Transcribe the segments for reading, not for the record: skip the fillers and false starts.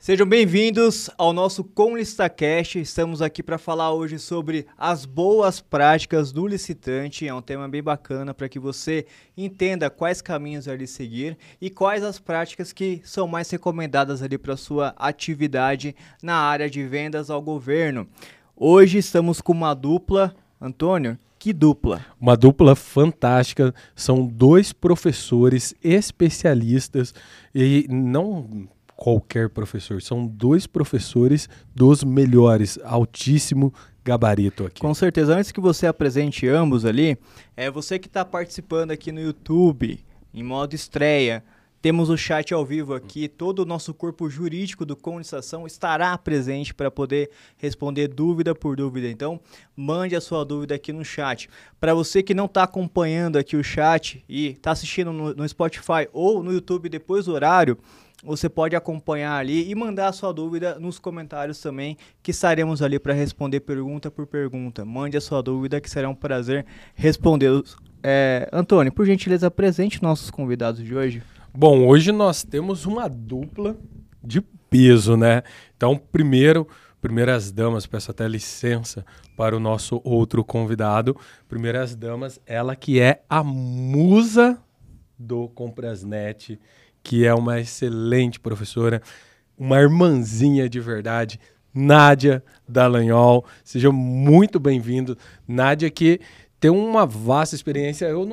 Sejam bem-vindos ao nosso ConListaCast. Estamos aqui para falar hoje sobre as boas práticas do licitante. É um tema bem bacana para que você entenda quais caminhos ali seguir e quais as práticas que são mais recomendadas ali para sua atividade na área de vendas ao governo. Hoje estamos com uma dupla. Antônio, que dupla? Uma dupla fantástica. São dois professores especialistas e não qualquer professor, são dois professores dos melhores, altíssimo gabarito aqui. Com certeza, antes que você apresente ambos ali, você que está participando aqui no YouTube, em modo estreia, temos o chat ao vivo aqui, todo o nosso corpo jurídico do ConListação estará presente para poder responder dúvida por dúvida. Então, mande a sua dúvida aqui no chat. Para você que não está acompanhando aqui o chat e está assistindo no Spotify ou no YouTube depois do horário, você pode acompanhar ali e mandar a sua dúvida nos comentários também, que estaremos ali para responder pergunta por pergunta. Mande a sua dúvida que será um prazer respondê-los. Antônio, por gentileza, apresente nossos convidados de hoje. Bom, hoje nós temos uma dupla de peso, né? Então, primeiras damas, peço até licença para o nosso outro convidado. Primeiras damas, ela que é a musa do Comprasnet, que é uma excelente professora, uma irmãzinha de verdade, Nádia Dallagnol. Seja muito bem-vindo. Nádia, que tem uma vasta experiência. Eu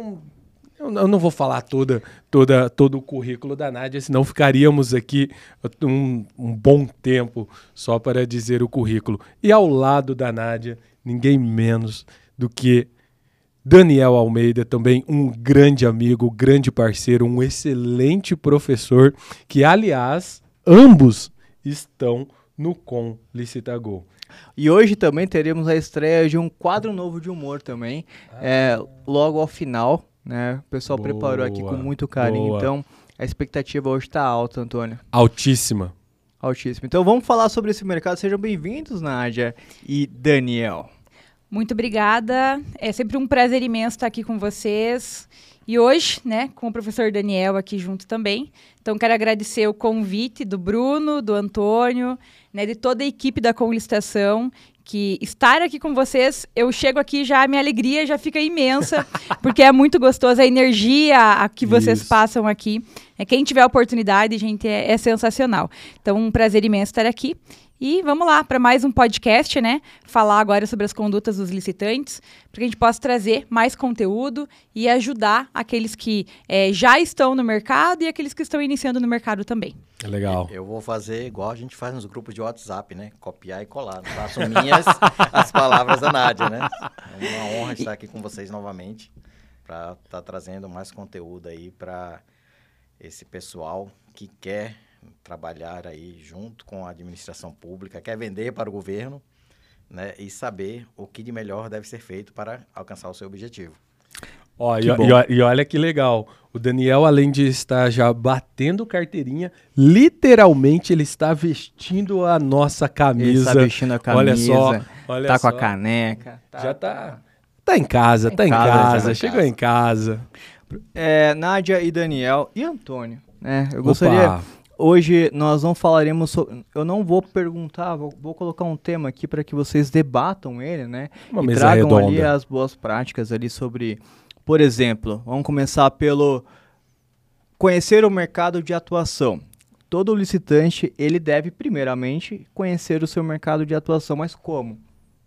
não vou falar todo o currículo da Nádia, senão ficaríamos aqui um bom tempo só para dizer o currículo. E ao lado da Nádia, ninguém menos do que Daniel Almeida, também um grande amigo, grande parceiro, um excelente professor, que, aliás, ambos estão no ConListaGo. E hoje também teremos a estreia de um quadro novo de humor também, logo ao final, né? O pessoal preparou aqui com muito carinho, então a expectativa hoje está alta, Antônio. Altíssima. Altíssima. Então vamos falar sobre esse mercado. Sejam bem-vindos, Nádia e Daniel. Muito obrigada, é sempre um prazer imenso estar aqui com vocês e hoje, né, com o professor Daniel aqui junto também. Então quero agradecer o convite do Bruno, do Antônio, né, de toda a equipe da ConListação, que estar aqui com vocês, eu chego aqui já, a minha alegria já fica imensa, porque é muito gostoso a energia que vocês passam aqui. Quem tiver a oportunidade, gente, é sensacional. Então um prazer imenso estar aqui. E vamos lá para mais um podcast, né? Falar agora sobre as condutas dos licitantes, para que a gente possa trazer mais conteúdo e ajudar aqueles que já estão no mercado e aqueles que estão iniciando no mercado também. Legal. Eu vou fazer igual a gente faz nos grupos de WhatsApp, né? Copiar e colar. Não faço minhas as palavras da Nádia, né? É uma honra estar aqui com vocês novamente para estar trazendo mais conteúdo aí para esse pessoal que quer trabalhar aí junto com a administração pública, quer vender para o governo, né, e saber o que de melhor deve ser feito para alcançar o seu objetivo. E olha que legal, o Daniel, além de estar já batendo carteirinha, literalmente ele está vestindo a nossa camisa. Ele está vestindo a camisa, olha tá só. Com a caneca. Já tá em casa, chegou em casa. Nádia e Daniel e Antônio, né, eu gostaria... Hoje nós não falaremos sobre... Eu não vou perguntar, vou colocar um tema aqui para que vocês debatam ele, né? Uma e mesa tragam redonda. ali as boas práticas ali sobre... Por exemplo, vamos começar pelo conhecer o mercado de atuação. Todo licitante, ele deve primeiramente conhecer o seu mercado de atuação, mas como?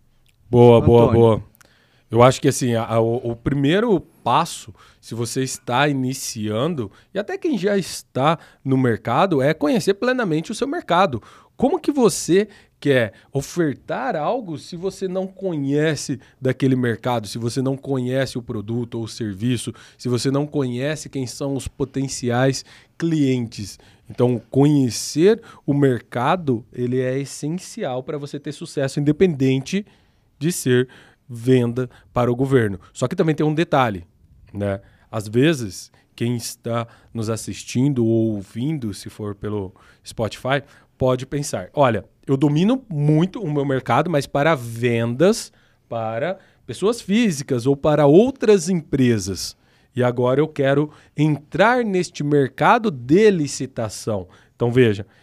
Boa. Eu acho que assim, o primeiro passo, se você está iniciando, e até quem já está no mercado, é conhecer plenamente o seu mercado. Como que você quer ofertar algo se você não conhece daquele mercado, se você não conhece o produto ou o serviço, se você não conhece quem são os potenciais clientes? Então, conhecer o mercado, ele é essencial para você ter sucesso, independente de ser venda para o governo. Só que também tem um detalhe, né? Às vezes, quem está nos assistindo ou ouvindo, se for pelo Spotify, pode pensar, olha, eu domino muito o meu mercado, mas para vendas, para pessoas físicas ou para outras empresas. E agora eu quero entrar neste mercado de licitação. Então, veja,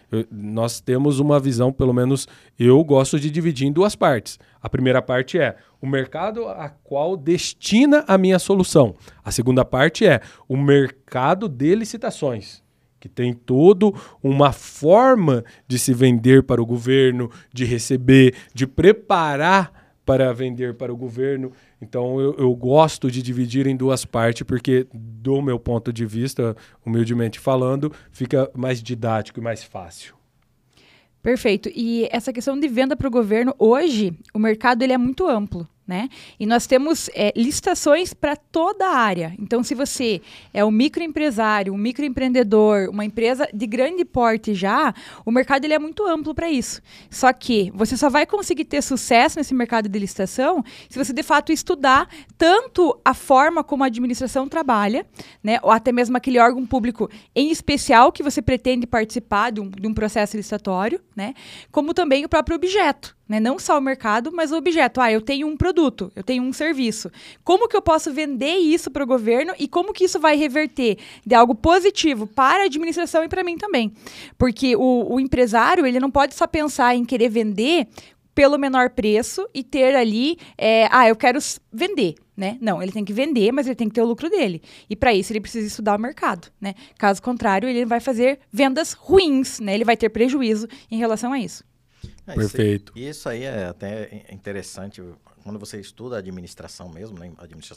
Nós temos uma visão, pelo menos eu gosto de dividir em duas partes. A primeira parte é o mercado a qual destina a minha solução. A segunda parte é o mercado de licitações, que tem toda uma forma de se vender para o governo, de receber, de preparar para vender para o governo. Então, eu gosto de dividir em duas partes, porque, do meu ponto de vista, humildemente falando, fica mais didático e mais fácil. Perfeito. E essa questão de venda para o governo, hoje, o mercado ele é muito amplo, né? E nós temos licitações para toda a área. Então, se você é um microempresário, um microempreendedor, uma empresa de grande porte já, o mercado ele é muito amplo para isso. Só que você só vai conseguir ter sucesso nesse mercado de licitação se você, de fato, estudar tanto a forma como a administração trabalha, né? Ou até mesmo aquele órgão público em especial que você pretende participar de um processo licitatório, né? Como também o próprio objeto. Né? Não só o mercado, mas o objeto. Eu tenho um produto, eu tenho um serviço. Como que eu posso vender isso para o governo e como que isso vai reverter de algo positivo para a administração e para mim também? Porque o empresário, ele não pode só pensar em querer vender pelo menor preço e ter ali, eu quero vender. Né? Não, ele tem que vender, mas ele tem que ter o lucro dele. E para isso ele precisa estudar o mercado. Né? Caso contrário, ele vai fazer vendas ruins, né? Ele vai ter prejuízo em relação a isso. Perfeito. Isso aí é até interessante, quando você estuda a administração mesmo, né?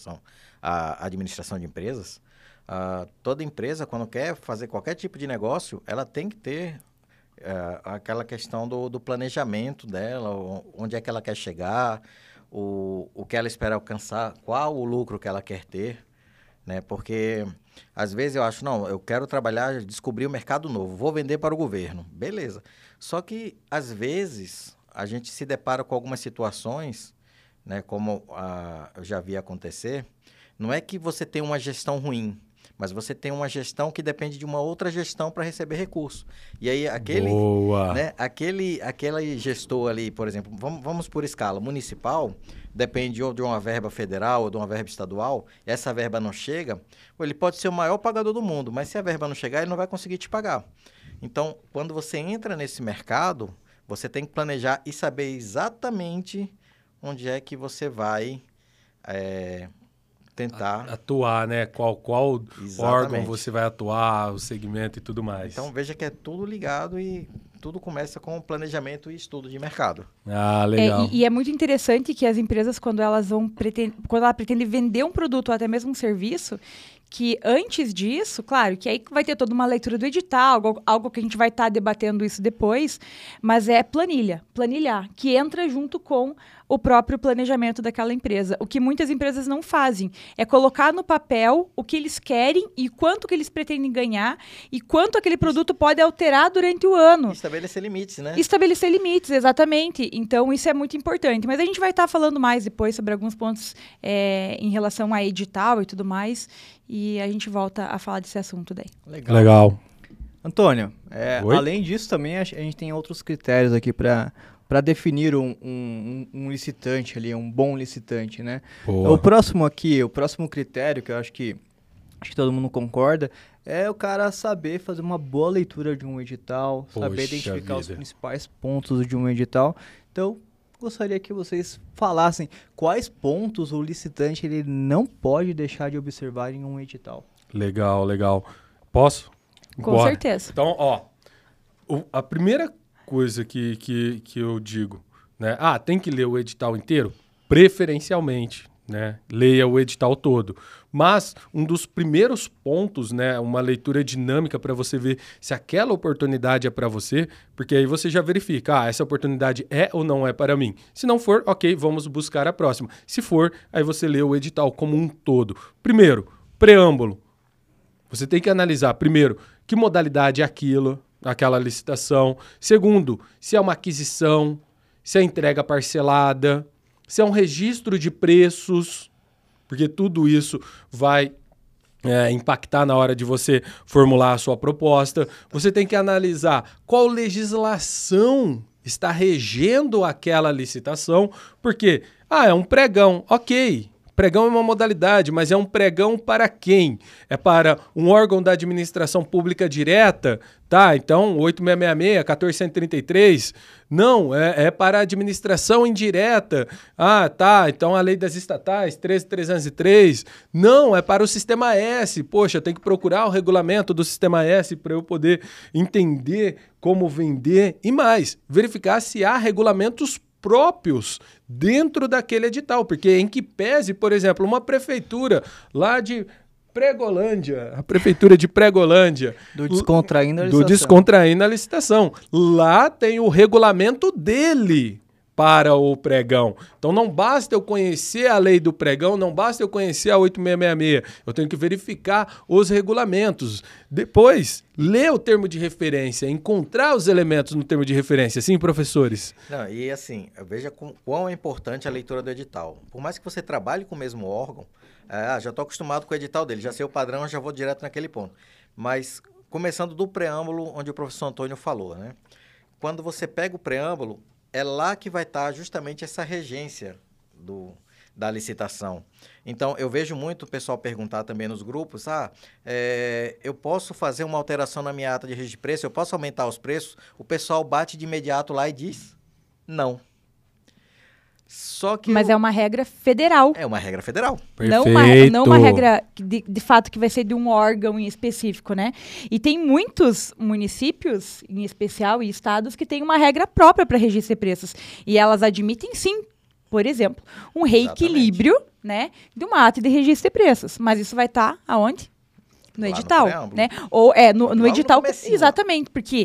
A administração de empresas, toda empresa, quando quer fazer qualquer tipo de negócio, ela tem que ter aquela questão do planejamento dela, onde é que ela quer chegar, o que ela espera alcançar, qual o lucro que ela quer ter, né? Porque às vezes eu acho, não, eu quero trabalhar, descobrir o mercado novo, vou vender para o governo, beleza. Só que, às vezes, a gente se depara com algumas situações, né, como eu já vi acontecer, não é que você tem uma gestão ruim, mas você tem uma gestão que depende de uma outra gestão para receber recurso. E aí, aquele gestor ali, por exemplo, vamos por escala municipal, depende ou de uma verba federal ou de uma verba estadual, essa verba não chega, ele pode ser o maior pagador do mundo, mas se a verba não chegar, ele não vai conseguir te pagar. Então, quando você entra nesse mercado, você tem que planejar e saber exatamente onde é que você vai tentar... Atuar, né? Qual órgão você vai atuar, o segmento e tudo mais. Então, veja que é tudo ligado e tudo começa com planejamento e estudo de mercado. Ah, legal. E é muito interessante que as empresas, quando ela pretende vender um produto ou até mesmo um serviço, que antes disso, claro, que aí vai ter toda uma leitura do edital, algo que a gente vai estar debatendo isso depois, mas é planilhar, que entra junto com o próprio planejamento daquela empresa. O que muitas empresas não fazem é colocar no papel o que eles querem e quanto que eles pretendem ganhar e quanto aquele produto pode alterar durante o ano. Estabelecer limites, né? Estabelecer limites, exatamente. Então, isso é muito importante. Mas a gente vai estar falando mais depois sobre alguns pontos em relação a edital e tudo mais. E a gente volta a falar desse assunto daí. Legal. Antônio, além disso também a gente tem outros critérios aqui para definir um licitante ali, um bom licitante, né? O próximo critério, que eu acho que todo mundo concorda, é o cara saber fazer uma boa leitura de um edital, saber identificar os principais pontos de um edital. Então, gostaria que vocês falassem quais pontos o licitante ele não pode deixar de observar em um edital. Legal. Posso? Com certeza. Então, a primeira coisa que eu digo, né? Tem que ler o edital inteiro? Preferencialmente, né? Leia o edital todo. Mas um dos primeiros pontos, né, uma leitura dinâmica para você ver se aquela oportunidade é para você, porque aí você já verifica, essa oportunidade é ou não é para mim. Se não for, ok, vamos buscar a próxima. Se for, aí você lê o edital como um todo. Primeiro, preâmbulo. Você tem que analisar, primeiro, que modalidade é aquela licitação. Segundo, se é uma aquisição, se é entrega parcelada, se é um registro de preços, porque tudo isso vai impactar na hora de você formular a sua proposta. Você tem que analisar qual legislação está regendo aquela licitação, porque, é um pregão, ok, Pregão é uma modalidade, mas é um pregão para quem? É para um órgão da administração pública direta? Tá, então 8666, 1433. Não, é para a administração indireta. Ah, tá, então a lei das estatais, 13.303. Não, é para o Sistema S. Poxa, eu tenho que procurar o regulamento do Sistema S para eu poder entender como vender e mais, verificar se há regulamentos próprios dentro daquele edital, porque em que pese, por exemplo, uma prefeitura lá de Pregolândia, a prefeitura de Pregolândia, Do Descontraindo a Licitação, lá tem o regulamento dele para o pregão. Então não basta eu conhecer a lei do pregão, não basta eu conhecer a 8666, eu tenho que verificar os regulamentos. Depois, ler o termo de referência, encontrar os elementos no termo de referência. Sim, professores? Não, e assim, veja quão é importante a leitura do edital. Por mais que você trabalhe com o mesmo órgão, já estou acostumado com o edital dele, já sei o padrão, já vou direto naquele ponto. Mas, começando do preâmbulo, onde o professor Antônio falou, né? Quando você pega o preâmbulo, é lá que vai estar justamente essa regência da licitação. Então, eu vejo muito o pessoal perguntar também nos grupos, eu posso fazer uma alteração na minha ata de registro de preço, eu posso aumentar os preços? O pessoal bate de imediato lá e diz, não. Só que Mas é uma regra federal. É uma regra federal. Não uma regra, de fato, que vai ser de um órgão em específico, né? E tem muitos municípios, em especial, e estados, que têm uma regra própria para registro de preços. E elas admitem, sim, por exemplo, um reequilíbrio, né, de uma ata de registro de preços. Mas isso vai estar aonde? No edital, né? Ou no edital, exatamente, porque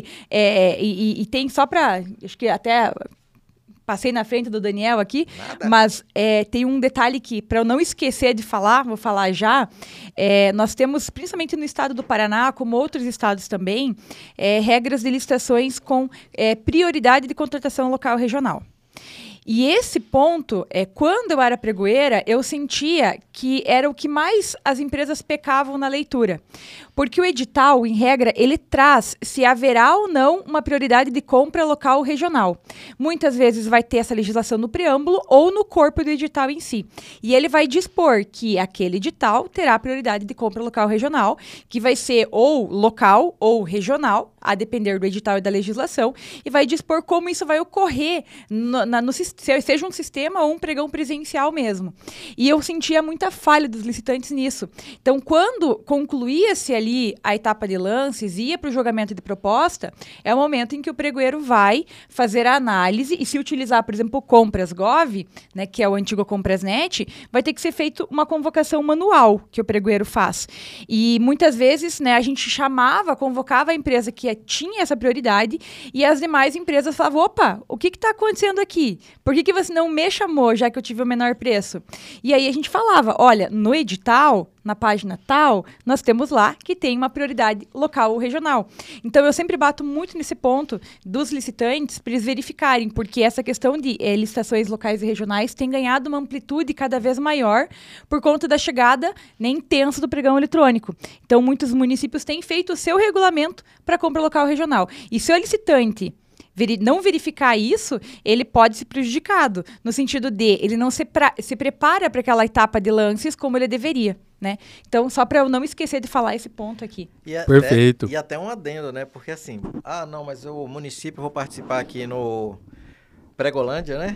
e tem só para, acho que até passei na frente do Daniel aqui, mas tem um detalhe que, para eu não esquecer de falar, vou falar já, nós temos, principalmente no estado do Paraná, como outros estados também, regras de licitações com prioridade de contratação local regional. E esse ponto, quando eu era pregoeira, eu sentia que era o que mais as empresas pecavam na leitura. Porque o edital, em regra, ele traz se haverá ou não uma prioridade de compra local regional. Muitas vezes vai ter essa legislação no preâmbulo ou no corpo do edital em si. E ele vai dispor que aquele edital terá prioridade de compra local regional, que vai ser ou local ou regional, a depender do edital e da legislação, e vai dispor como isso vai ocorrer, seja um sistema ou um pregão presencial mesmo. E eu sentia muita falha dos licitantes nisso. Então, quando concluía-se ali a etapa de lances, ia para o julgamento de proposta, é o momento em que o pregoeiro vai fazer a análise e se utilizar, por exemplo, o Compras.gov, né, que é o antigo Comprasnet, vai ter que ser feito uma convocação manual que o pregoeiro faz. E muitas vezes, né, a gente convocava a empresa que tinha essa prioridade e as demais empresas falavam, opa, o que está acontecendo aqui? Por que você não me chamou, já que eu tive o menor preço? E aí a gente falava, olha, no edital, na página tal, nós temos lá que tem uma prioridade local ou regional. Então, eu sempre bato muito nesse ponto dos licitantes para eles verificarem, porque essa questão de licitações locais e regionais tem ganhado uma amplitude cada vez maior por conta da chegada intensa do pregão eletrônico. Então, muitos municípios têm feito o seu regulamento para compra local ou regional. E se o licitante não verificar isso, ele pode ser prejudicado, no sentido de ele não se prepara para aquela etapa de lances como ele deveria, né? Então, só para eu não esquecer de falar esse ponto aqui. Perfeito. E até um adendo, né? Porque assim, não, mas o município, eu vou participar aqui no Pregolândia, né?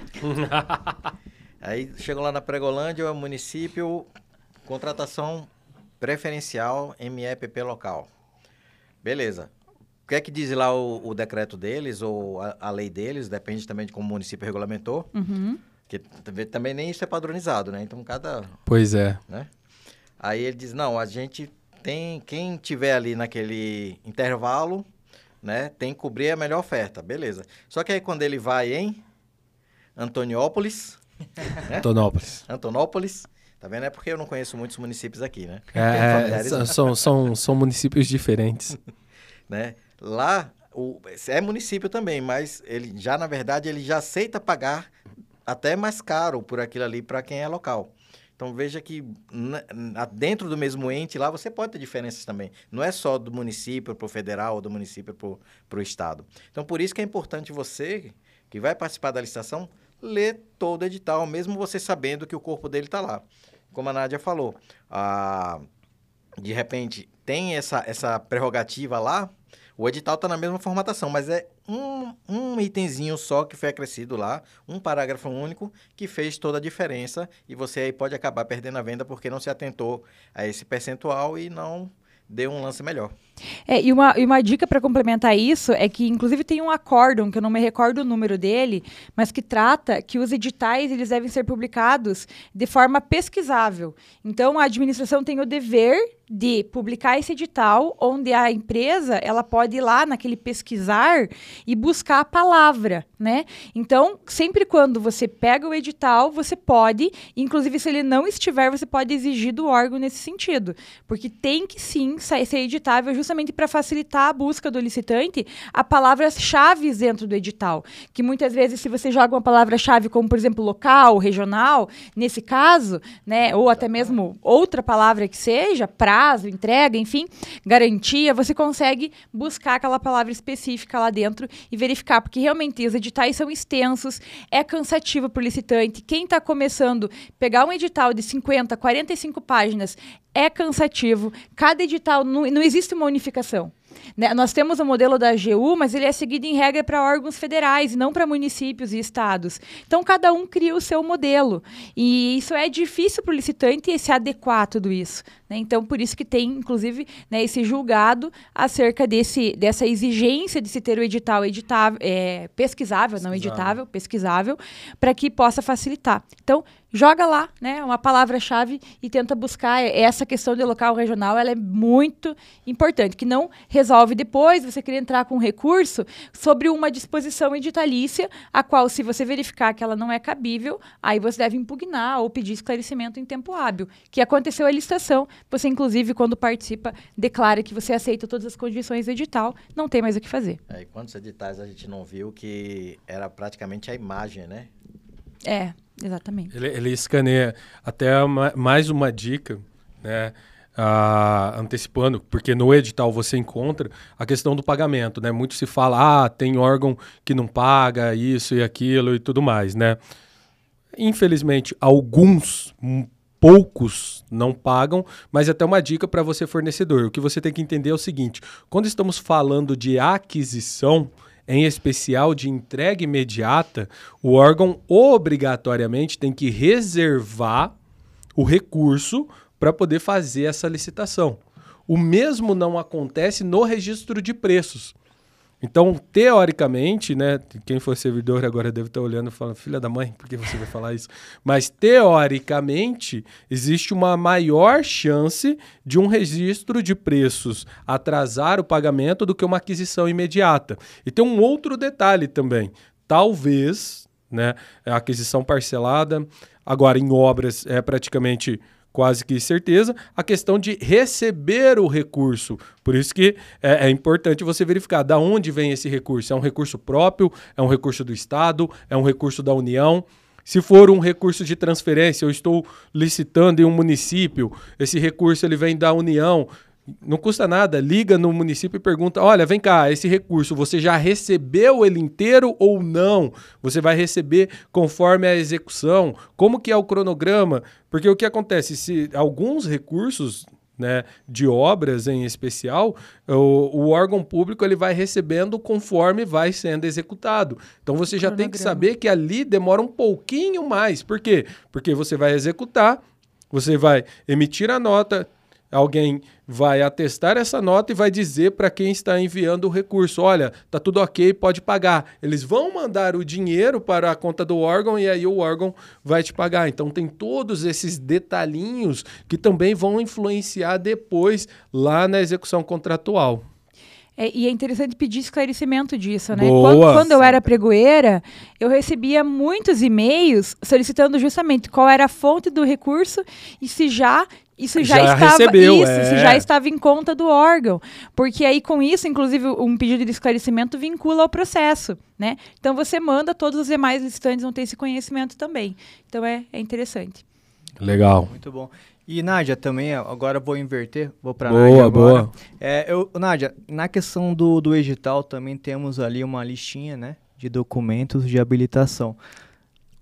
Aí, chego lá na Pregolândia, o município, contratação preferencial MEPP local. Beleza. O que é que diz lá o decreto deles ou a lei deles, depende também de como o município regulamentou, que também nem isso é padronizado, né? Então, Pois é. Né? Aí ele diz, não, a gente tem, quem tiver ali naquele intervalo, né, tem que cobrir a melhor oferta, beleza. Só que aí quando ele vai em Antoniópolis, né? Antonópolis, tá vendo? É porque eu não conheço muitos municípios aqui, né? São municípios diferentes. Né? Lá, é município também, mas ele já, na verdade, ele já aceita pagar até mais caro por aquilo ali para quem é local. Então, veja que dentro do mesmo ente lá, você pode ter diferenças também. Não é só do município para o federal ou do município para o estado. Então, por isso que é importante você, que vai participar da licitação, ler todo o edital, mesmo você sabendo que o corpo dele está lá. como a Nádia falou, de repente tem essa prerrogativa lá, o edital está na mesma formatação, mas é um itemzinho só que foi acrescido lá, um parágrafo único que fez toda a diferença e você aí pode acabar perdendo a venda porque não se atentou a esse percentual e não deu um lance melhor. E uma dica para complementar isso é que, inclusive, tem um acórdão, que eu não me recordo o número dele, mas que trata que os editais eles devem ser publicados de forma pesquisável. Então, a administração tem o dever de publicar esse edital, onde a empresa ela pode ir lá naquele pesquisar e buscar a palavra, né? Então, sempre quando você pega o edital, você pode, inclusive se ele não estiver, você pode exigir do órgão nesse sentido, porque tem que sim ser editável justamente para facilitar a busca do licitante a palavras-chave dentro do edital, que muitas vezes se você joga uma palavra-chave como, por exemplo, local, regional, nesse caso, né, ou até mesmo outra palavra que seja, prazo, entrega, enfim, garantia, você consegue buscar aquela palavra específica lá dentro e verificar, porque realmente os editais são extensos, é cansativo para o licitante. Quem está começando, pegar um edital de 50, 45 páginas é cansativo. Cada edital, não existe uma unificação. Né? Nós temos o modelo da AGU, mas ele é seguido em regra para órgãos federais, não para municípios e estados. Então, cada um cria o seu modelo. E isso é difícil para o licitante se adequar a tudo isso. Né? Então, por isso que tem, inclusive, né, esse julgado acerca dessa exigência de se ter o edital pesquisável, não editável, pesquisável, para que possa facilitar. Então, joga lá, né, uma palavra-chave e tenta buscar essa questão de local regional, ela é muito importante, que não resolve depois você querer entrar com um recurso sobre uma disposição editalícia, a qual, se você verificar que ela não é cabível, aí você deve impugnar ou pedir esclarecimento em tempo hábil, que aconteceu a licitação, você, inclusive, quando participa, declara que você aceita todas as condições do edital, não tem mais o que fazer. E quantos editais a gente não viu que era praticamente a imagem, né? Exatamente. Ele escaneia. Até mais uma dica, né? Antecipando, porque no edital você encontra a questão do pagamento, né? Muito se fala, tem órgão que não paga isso e aquilo e tudo mais, né? Infelizmente, poucos não pagam, mas até uma dica para você fornecedor. O que você tem que entender é o seguinte, quando estamos falando de aquisição, em especial de entrega imediata, o órgão obrigatoriamente tem que reservar o recurso para poder fazer essa licitação. O mesmo não acontece no registro de preços. Então, teoricamente, né, quem for servidor agora deve estar olhando e falando, filha da mãe, por que você vai falar isso? Mas, teoricamente, existe uma maior chance de um registro de preços atrasar o pagamento do que uma aquisição imediata. E tem um outro detalhe também. Talvez, né, a aquisição parcelada, agora em obras é praticamente quase que certeza, a questão de receber o recurso. Por isso que é importante você verificar de onde vem esse recurso. É um recurso próprio, é um recurso do Estado, é um recurso da União. Se for um recurso de transferência, eu estou licitando em um município, esse recurso ele vem da União, não custa nada, liga no município e pergunta, olha, vem cá, esse recurso, você já recebeu ele inteiro ou não? Você vai receber conforme a execução? Como que é o cronograma? Porque o que acontece, se alguns recursos, né, de obras em especial, o órgão público ele vai recebendo conforme vai sendo executado. Então você já tem que saber que ali demora um pouquinho mais. Por quê? Porque você vai executar, você vai emitir a nota, alguém vai atestar essa nota e vai dizer para quem está enviando o recurso, olha, tá tudo ok, pode pagar. Eles vão mandar o dinheiro para a conta do órgão e aí o órgão vai te pagar. Então tem todos esses detalhinhos que também vão influenciar depois lá na execução contratual. E é interessante pedir esclarecimento disso, né? Boa, quando eu era pregoeira, eu recebia muitos e-mails solicitando justamente qual era a fonte do recurso e se isso já estava em conta do órgão. Porque aí, com isso, inclusive, um pedido de esclarecimento vincula ao processo, né? Então, você manda, todos os demais licitantes vão ter esse conhecimento também. Então, é interessante. Legal. Muito bom. E, Nádia, também, agora vou inverter, vou para a Nádia agora. Nádia, na questão do edital, também temos ali uma listinha, né, de documentos de habilitação.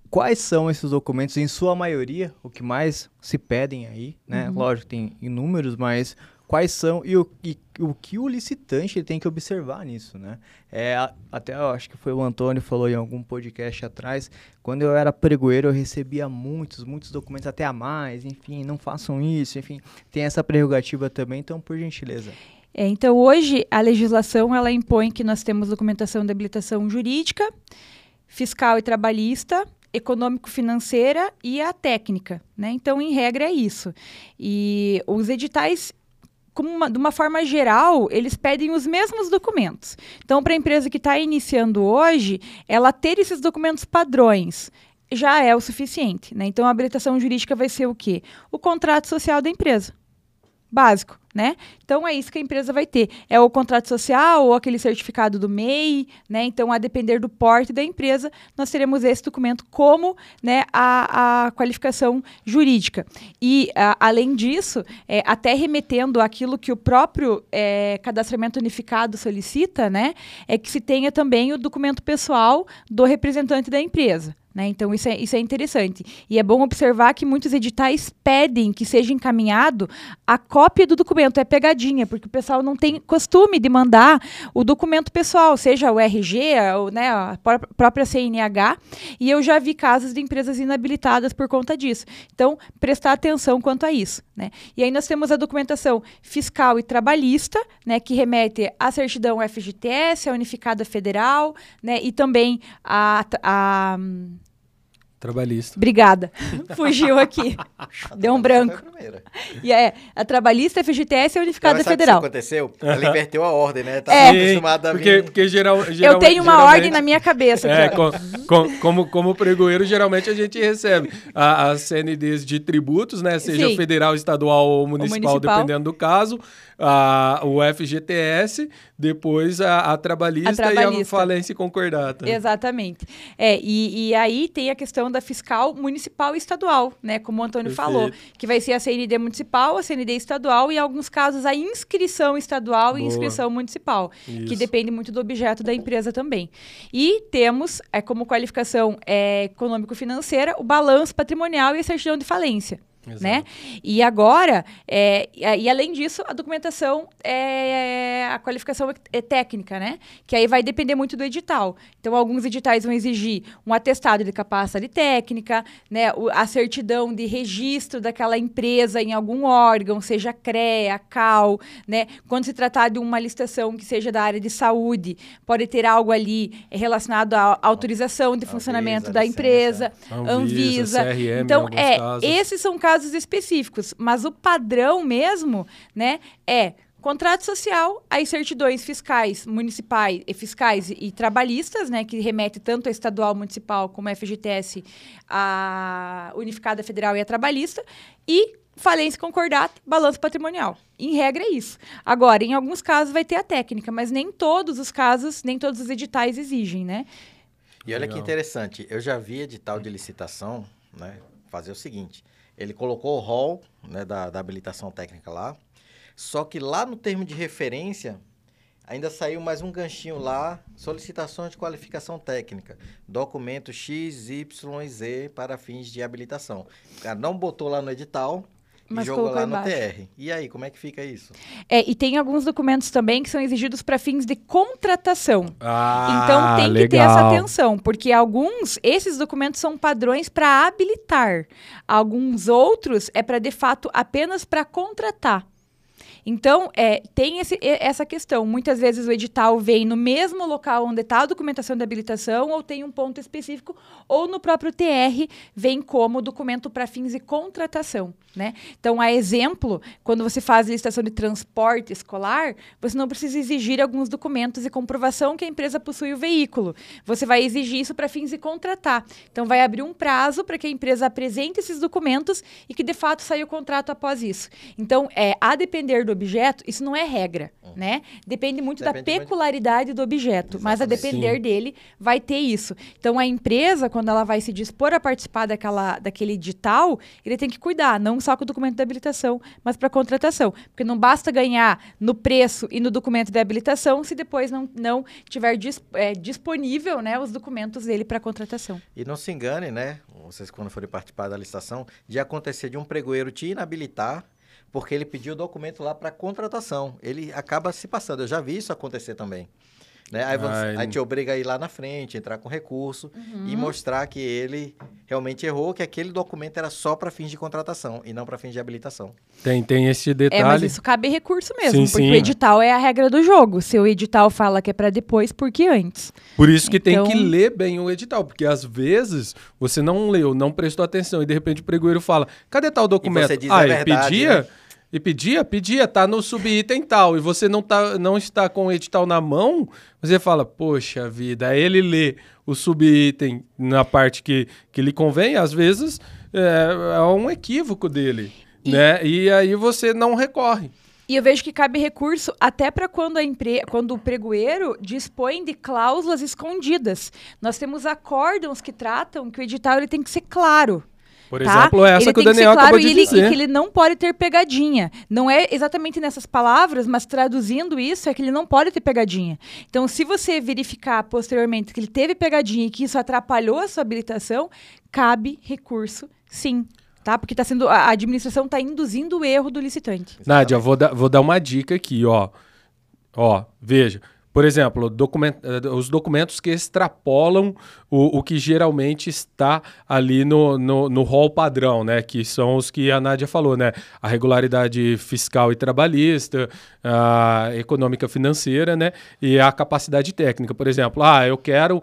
quais são esses documentos, em sua maioria, o que mais se pedem aí, né? Lógico, tem inúmeros, mas quais são e o que o licitante tem que observar nisso, né? Até eu acho que foi o Antônio que falou em algum podcast atrás, quando eu era pregoeiro eu recebia muitos documentos até a mais, enfim, não façam isso, enfim, tem essa prerrogativa também, então por gentileza. Então hoje a legislação ela impõe que nós temos documentação de habilitação jurídica, fiscal e trabalhista, econômico-financeira e a técnica, né? Então, em regra, é isso. E os editais, de uma forma geral, eles pedem os mesmos documentos. Então, para a empresa que está iniciando hoje, ela ter esses documentos padrões já é o suficiente, né? Então, a habilitação jurídica vai ser o quê? O contrato social da empresa. Básico, né? Então, é isso que a empresa vai ter. É o contrato social ou aquele certificado do MEI, né? Então, a depender do porte da empresa, nós teremos esse documento como, né, a qualificação jurídica. E, além disso, até remetendo àquilo que o próprio cadastramento unificado solicita, né? É que se tenha também o documento pessoal do representante da empresa. Né? Então, isso é interessante. E é bom observar que muitos editais pedem que seja encaminhado a cópia do documento. É pegadinha, porque o pessoal não tem costume de mandar o documento pessoal, seja o RG, né, a própria CNH. E eu já vi casos de empresas inabilitadas por conta disso. Então, prestar atenção quanto a isso. Né? E aí nós temos a documentação fiscal e trabalhista, né, que remete à certidão FGTS, a unificada federal, né, e também a trabalhista. Obrigada. Fugiu aqui. Deu um branco. E a trabalhista, a FGTS e a unificada federal. Sabe o que aconteceu? Ela inverteu a ordem, né? Tá acostumada a vir... Porque geralmente... Eu tenho uma ordem na minha cabeça. Como pregoeiro, geralmente a gente recebe as CNDs de tributos, né? Seja Sim. federal, estadual ou municipal, dependendo do caso. O FGTS, depois a trabalhista e a falência concordata. Exatamente. E aí tem a questão da fiscal municipal e estadual, né? Como o Antônio falou, que vai ser a CND municipal, a CND estadual e, em alguns casos, a inscrição estadual e inscrição municipal, que depende muito do objeto da empresa também. E temos, como qualificação econômico-financeira, o balanço patrimonial e a certidão de falência. Né? E agora, e além disso, a documentação a qualificação técnica, né? Que aí vai depender muito do edital. Então, alguns editais vão exigir um atestado de capacidade técnica, né? A certidão de registro daquela empresa em algum órgão, seja CREA, CAL, né? Quando se tratar de uma licitação que seja da área de saúde, pode ter algo ali relacionado à autorização de funcionamento da empresa, Anvisa. CRM, então, casos. Esses são casos específicos, mas o padrão mesmo, né, é contrato social, as certidões fiscais, municipais, fiscais e trabalhistas, né, que remete tanto a estadual, municipal, como a FGTS, a unificada federal e a trabalhista, e falência concordata, balanço patrimonial. Em regra é isso. Agora, em alguns casos vai ter a técnica, mas nem todos os casos, nem todos os editais exigem, né? E olha que interessante, eu já vi edital de licitação, né, fazer o seguinte: ele colocou o rol, né, da habilitação técnica lá, só que lá no termo de referência ainda saiu mais um ganchinho lá, solicitações de qualificação técnica, documento X, Y e Z para fins de habilitação. O cara não botou lá no edital, mas jogou lá no TR. E aí, como é que fica isso? E tem alguns documentos também que são exigidos para fins de contratação. Então, tem que ter essa atenção, porque esses documentos são padrões para habilitar. Alguns outros é para, de fato, apenas para contratar. Então, tem essa questão. Muitas vezes o edital vem no mesmo local onde está a documentação de habilitação, ou tem um ponto específico, ou no próprio TR vem como documento para fins de contratação, né? Então, a exemplo, quando você faz licitação de transporte escolar, você não precisa exigir alguns documentos e comprovação que a empresa possui o veículo. Você vai exigir isso para fins de contratar. Então, vai abrir um prazo para que a empresa apresente esses documentos e que, de fato, saia o contrato após isso. Então, a depender do objeto, isso não é regra, né? Depende muito Depende da muito. peculiaridade do objeto, mas a Exatamente. depender Sim. dele vai ter isso. Então a empresa, quando ela vai se dispor a participar daquele edital, ele tem que cuidar, não só com o documento de habilitação, mas para contratação. Porque não basta ganhar no preço e no documento de habilitação se depois não tiver disponível, né, os documentos dele para contratação. E não se engane, né? Vocês quando forem participar da licitação, de acontecer de um pregoeiro te inabilitar porque ele pediu o documento lá para contratação. Ele acaba se passando. Eu já vi isso acontecer também. Né? Aí te obriga a ir lá na frente, entrar com recurso e mostrar que ele realmente errou, que aquele documento era só para fins de contratação e não para fins de habilitação. Tem esse detalhe. Mas isso cabe recurso mesmo, Sim, porque sim. o edital é a regra do jogo. Se o edital fala que é para depois, por que antes? Por isso que tem Então- que ler bem o edital, porque às vezes você não leu, não prestou atenção e de repente o pregoeiro fala, cadê tal documento? você diz ah, a ele verdade, pedia? né? E pedia, tá no subitem tal, e você não está com o edital na mão, você fala, poxa vida, aí ele lê o subitem na parte que lhe convém, às vezes é um equívoco dele, né? E aí você não recorre. E eu vejo que cabe recurso até para quando o pregoeiro dispõe de cláusulas escondidas. Nós temos acórdãos que tratam que o edital ele tem que ser claro. Por Tá? exemplo, essa Ele que o tem que ser Daniel claro acabou de e dizer. que ele não pode ter pegadinha. Não é exatamente nessas palavras, mas traduzindo isso é que ele não pode ter pegadinha. Então, se você verificar posteriormente que ele teve pegadinha e que isso atrapalhou a sua habilitação, cabe recurso, sim. Tá? Porque a administração está induzindo o erro do licitante. Nádia, vou dar uma dica aqui, ó. Ó, veja. Por exemplo, os documentos que extrapolam o que geralmente está ali no rol padrão, né? Que são os que a Nádia falou, né? A regularidade fiscal e trabalhista, a econômica financeira, né? E a capacidade técnica. Por exemplo, eu quero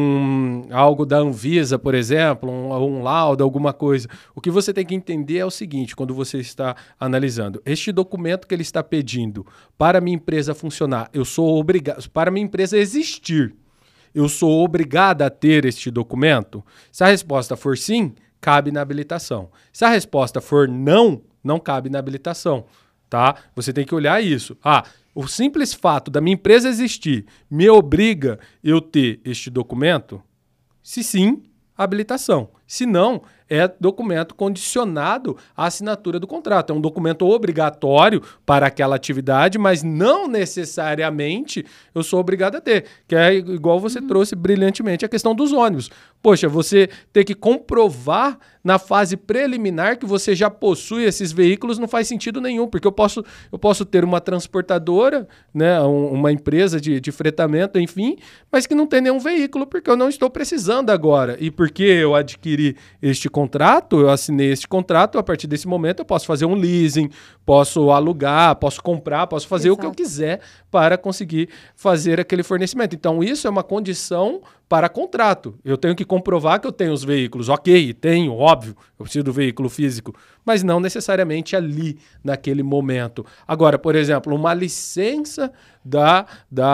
algo da Anvisa, por exemplo, um laudo, alguma coisa. O que você tem que entender é o seguinte, quando você está analisando. Este documento que ele está pedindo para a minha empresa funcionar, eu sou obrigado, para a minha empresa existir, eu sou obrigado a ter este documento? Se a resposta for sim, cabe na habilitação. Se a resposta for não, não cabe na habilitação, tá? Você tem que olhar isso. O simples fato da minha empresa existir me obriga eu ter este documento? Se sim, habilitação. Se não, é documento condicionado à assinatura do contrato. É um documento obrigatório para aquela atividade, mas não necessariamente eu sou obrigado a ter. Que é igual você trouxe brilhantemente a questão dos ônibus. Poxa, você ter que comprovar na fase preliminar que você já possui esses veículos não faz sentido nenhum, porque eu posso ter uma transportadora, né, uma empresa de fretamento, enfim, mas que não tem nenhum veículo porque eu não estou precisando agora. E porque eu adquiri este contrato, eu assinei este contrato, a partir desse momento eu posso fazer um leasing, posso alugar, posso comprar, posso fazer o que eu quiser para conseguir fazer aquele fornecimento. Então isso é uma condição para contrato. Eu tenho que comprovar que eu tenho os veículos. Ok, tenho, óbvio, eu preciso do veículo físico, mas não necessariamente ali, naquele momento. Agora, por exemplo, uma licença da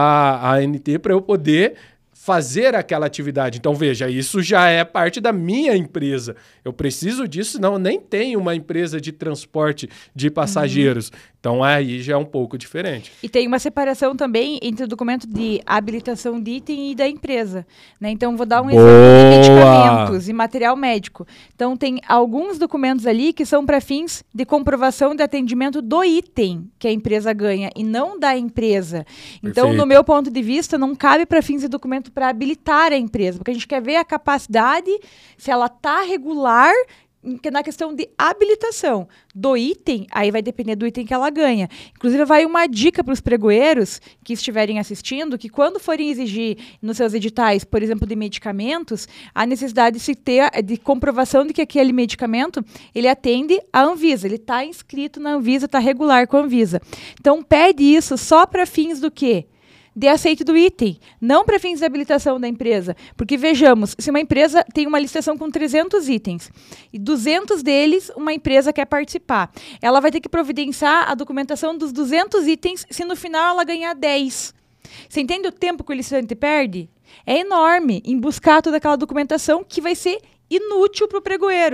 ANT para eu poder fazer aquela atividade. Então, veja, isso já é parte da minha empresa. Eu preciso disso, senão eu nem tenho uma empresa de transporte de passageiros. Então, aí já é um pouco diferente. E tem uma separação também entre o documento de habilitação de item e da empresa, né? Então, vou dar um exemplo de medicamentos e material médico. Então, tem alguns documentos ali que são para fins de comprovação de atendimento do item que a empresa ganha e não da empresa. Então, Perfeito. no meu ponto de vista, não cabe para fins de documento para habilitar a empresa, porque a gente quer ver a capacidade, se ela está regular na questão de habilitação do item, aí vai depender do item que ela ganha. Inclusive, vai uma dica para os pregoeiros que estiverem assistindo, que quando forem exigir nos seus editais, por exemplo, de medicamentos, a necessidade de se ter de comprovação de que aquele medicamento, ele atende à Anvisa, ele está inscrito na Anvisa, está regular com a Anvisa. Então, pede isso só para fins do quê? De aceite do item, não para fins de habilitação da empresa. Porque, vejamos, se uma empresa tem uma licitação com 300 itens e 200 deles uma empresa quer participar, ela vai ter que providenciar a documentação dos 200 itens se no final ela ganhar 10. Você entende o tempo que o licitante perde? É enorme em buscar toda aquela documentação que vai ser inútil para o pregoeiro.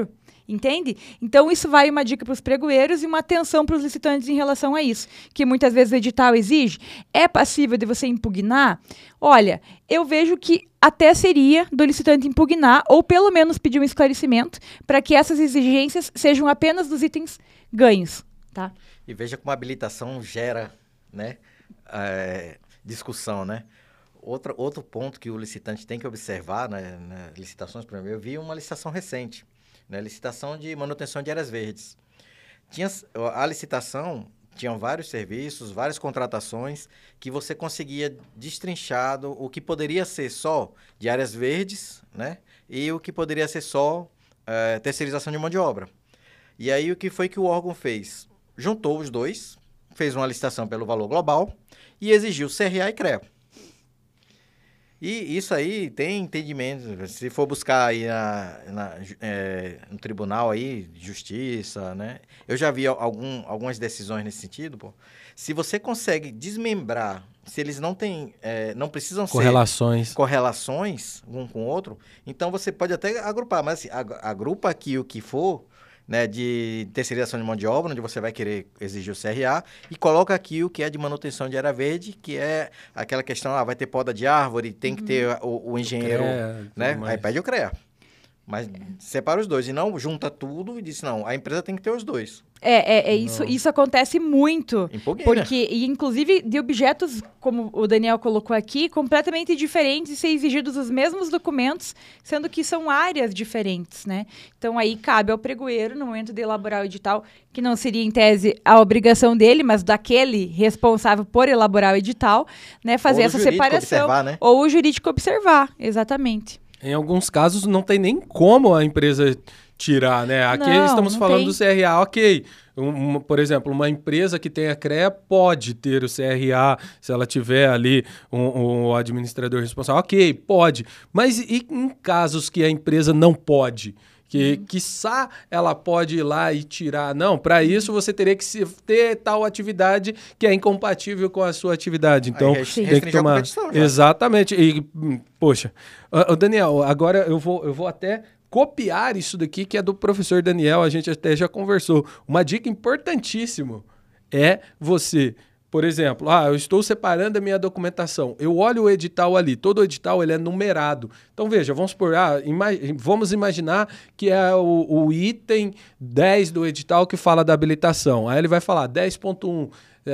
Entende? Então, isso vai uma dica para os pregoeiros e uma atenção para os licitantes em relação a isso, que muitas vezes o edital exige. É passível de você impugnar? Olha, eu vejo que até seria do licitante impugnar ou pelo menos pedir um esclarecimento para que essas exigências sejam apenas dos itens ganhos, tá? E veja como a habilitação gera, né, discussão, né? Outro ponto que o licitante tem que observar, né, nas licitações, por exemplo, eu vi uma licitação recente, né, licitação de manutenção de áreas verdes. A licitação tinha vários serviços, várias contratações, que você conseguia destrinchar o que poderia ser só de áreas verdes, né, e o que poderia ser só terceirização de mão de obra. E aí, o que foi que o órgão fez? Juntou os dois, fez uma licitação pelo valor global e exigiu CRA e CREA. E isso aí tem entendimento, se for buscar aí no tribunal aí, justiça, né? Eu já vi algumas decisões nesse sentido, pô. Se você consegue desmembrar, se eles não têm, não precisam ser correlações um com o outro, então você pode até agrupar, mas assim, agrupa aqui o que for, né, de terceirização de mão de obra, onde você vai querer exigir o CRA, e coloca aqui o que é de manutenção de área verde, que é aquela questão, vai ter poda de árvore, tem que ter o engenheiro, né? Aí pede o CREA. Mas separa os dois, e não junta tudo e diz, não, a empresa tem que ter os dois. Isso acontece muito. Impugna. Porque, e inclusive, de objetos, como o Daniel colocou aqui, completamente diferentes e ser exigidos os mesmos documentos, sendo que são áreas diferentes, né? Então, aí cabe ao pregoeiro, no momento de elaborar o edital, que não seria, em tese, a obrigação dele, mas daquele responsável por elaborar o edital, né? Fazer essa separação. Observar, né? Ou o jurídico observar, exatamente. Em alguns casos, não tem nem como a empresa tirar, né? Aqui estamos falando do CRA, ok. Por exemplo, uma empresa que tem a CREA pode ter o CRA, se ela tiver ali um administrador responsável, ok, pode. Mas e em casos que a empresa não pode? Quiçá ela pode ir lá e tirar. Não, para isso você teria que ter tal atividade que é incompatível com a sua atividade. Então, tem que tomar... Exatamente. E, poxa, Daniel, agora eu vou até copiar isso daqui, que é do professor Daniel, a gente até já conversou. Uma dica importantíssima é você... Por exemplo, eu estou separando a minha documentação. Eu olho o edital ali, todo o edital ele é numerado. Então, veja, vamos supor, vamos imaginar que é o item 10 do edital que fala da habilitação. Aí ele vai falar 10.1,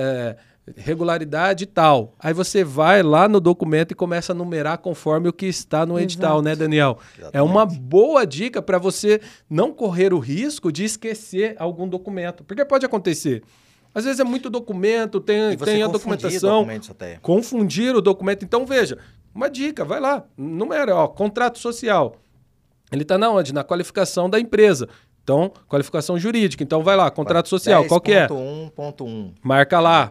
regularidade e tal. Aí você vai lá no documento e começa a numerar conforme o que está no edital, Exato. Né, Daniel? Exatamente. É uma boa dica para você não correr o risco de esquecer algum documento. Porque pode acontecer. Às vezes é muito documento, tem a documentação, confundir o documento. Então, veja, uma dica, vai lá, numera, contrato social. Ele está na onde? Na qualificação da empresa. Então, qualificação jurídica. Então, vai lá, contrato social, qual que é? 10.1.1. Marca lá.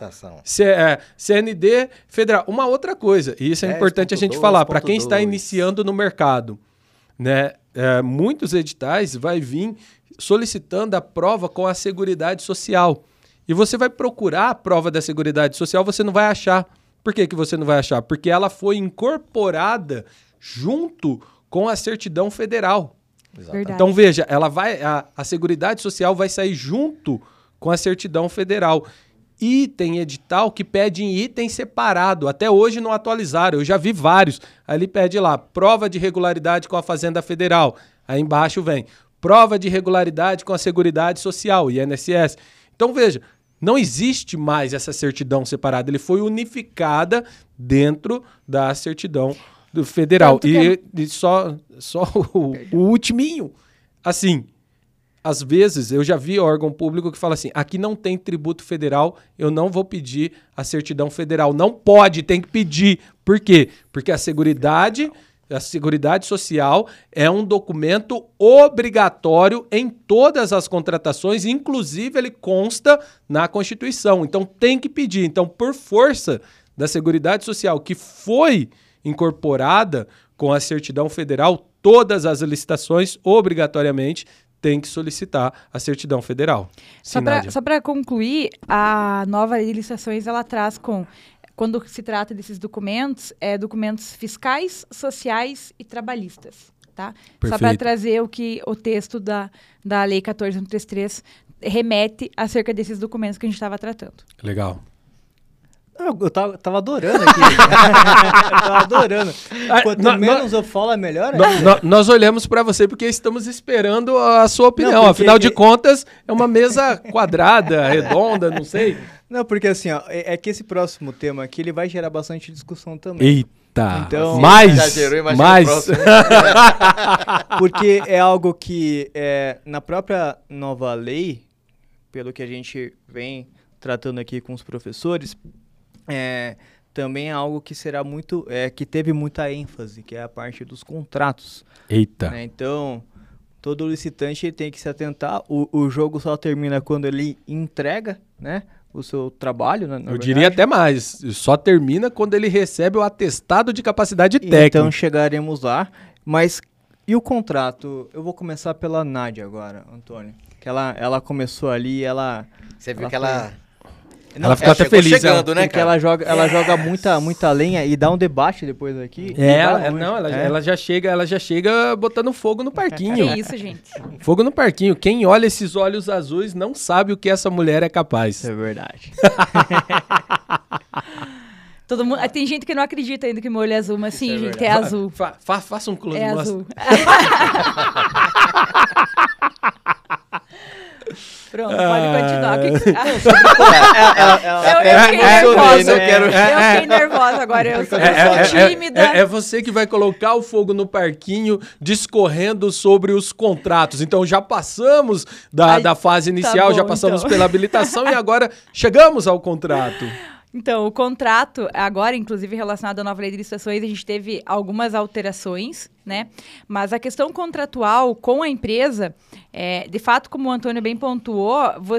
CND federal. Uma outra coisa, e isso é importante a gente falar, para quem está iniciando no mercado, né? Muitos editais vai vir solicitando a prova com a Seguridade Social. E você vai procurar a prova da Seguridade Social, você não vai achar. Por que você não vai achar? Porque ela foi incorporada junto com a certidão federal. Verdade. Então, veja, a Seguridade Social vai sair junto com a certidão federal. E tem edital que pede em item separado. Até hoje não atualizaram, eu já vi vários. Aí ele pede lá, prova de regularidade com a Fazenda Federal. Aí embaixo vem, prova de regularidade com a Seguridade Social, INSS. Então, veja, não existe mais essa certidão separada. Ele foi unificada dentro da certidão do federal. E só o ultiminho. Assim, às vezes, eu já vi órgão público que fala assim, aqui não tem tributo federal, eu não vou pedir a certidão federal. Não pode, tem que pedir. Por quê? Porque a Seguridade Social é um documento obrigatório em todas as contratações, inclusive ele consta na Constituição. Então tem que pedir. Então, por força da Seguridade Social, que foi incorporada com a certidão federal, todas as licitações obrigatoriamente têm que solicitar a certidão federal. Só para concluir, a nova lei de licitações ela traz quando se trata desses documentos, documentos fiscais, sociais e trabalhistas. tá? Só Perfeito. para trazer o texto da Lei 14.133 remete acerca desses documentos que a gente estava tratando. Legal. Eu tava adorando aqui. Eu tava adorando. Quanto menos eu falo, é melhor. Nós olhamos para você porque estamos esperando a sua opinião. Não, porque- Afinal de contas, é uma mesa quadrada, redonda, não sei. Não, porque assim, ó, é que esse próximo tema aqui, ele vai gerar bastante discussão também. Eita, Então- mais, Exagerou, imagina o mais. próximo. Porque é algo que, na própria nova lei, pelo que a gente vem tratando aqui com os professores, também é algo que será muito, que teve muita ênfase, que é a parte dos contratos. Eita, Né? Então, todo licitante ele tem que se atentar. O jogo só termina quando ele entrega, né, o seu trabalho. Na eu verdade. diria até mais. Só termina quando ele recebe o atestado de capacidade Então técnica. chegaremos lá. Mas e o contrato? Eu vou começar pela Nádia agora, Antônio. Que ela começou ali, ela... Você viu Ela que ela... Ela ficou até chegou feliz. chegando, né, Porque cara? ela joga muita lenha e dá um debate depois aqui. Ela já chega botando fogo no parquinho. Que isso, gente. Fogo no parquinho. Quem olha esses olhos azuis não sabe o que essa mulher é capaz. Isso é verdade. Todo mundo, tem gente que não acredita ainda que meu olho é azul, mas sim, é gente, verdade. é azul. Faça um close. É mostra. azul. Pronto, pode continuar. Eu fiquei nervosa. Eu fiquei nervosa agora. Eu sou tímida. É você que vai colocar o fogo no parquinho discorrendo sobre os contratos. Então já passamos da fase inicial, bom, já passamos então. pela habilitação e agora chegamos ao contrato. Então, o contrato, agora, inclusive, relacionado à nova lei de licitações, a gente teve algumas alterações, né? Mas a questão contratual com a empresa, de fato, como o Antônio bem pontuou,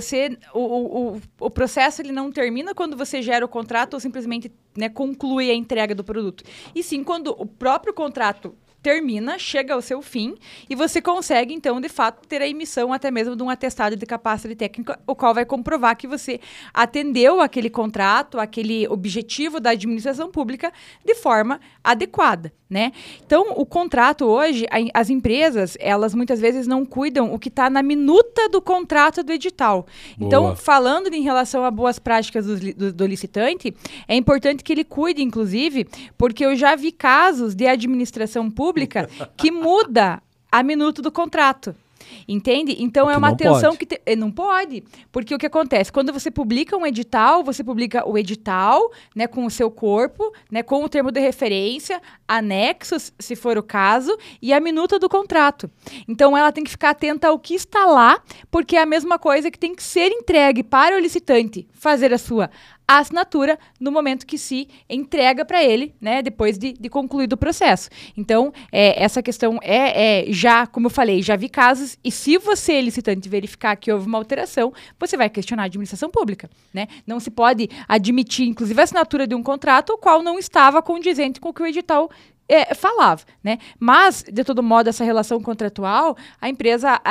o processo ele não termina quando você gera o contrato ou simplesmente, né, conclui a entrega do produto. E sim quando o próprio contrato termina, chega ao seu fim e você consegue, então, de fato, ter a emissão até mesmo de um atestado de capacidade técnica, o qual vai comprovar que você atendeu aquele contrato, aquele objetivo da administração pública de forma adequada, né? Então, o contrato hoje, as empresas, elas muitas vezes não cuidam o que está na minuta do contrato do edital. Boa. Então, falando em relação a boas práticas do licitante, é importante que ele cuide, inclusive, porque eu já vi casos de administração pública que muda a minuta do contrato. Entende? Então, Porque é uma não atenção pode. que... Não pode. Porque o que acontece? Quando você publica um edital, você publica o edital, né, com o seu corpo, né, com o termo de referência, anexos, se for o caso, e a minuta do contrato. Então, ela tem que ficar atenta ao que está lá, porque é a mesma coisa que tem que ser entregue para o licitante fazer a sua assinatura no momento que se entrega para ele, né, depois de concluído o processo. Então, essa questão já, como eu falei, já vi casos, e se você, licitante, verificar que houve uma alteração, você vai questionar a administração pública, né? Não se pode admitir, inclusive, a assinatura de um contrato, o qual não estava condizente com o que o edital falava, né? Mas, de todo modo, essa relação contratual, a empresa,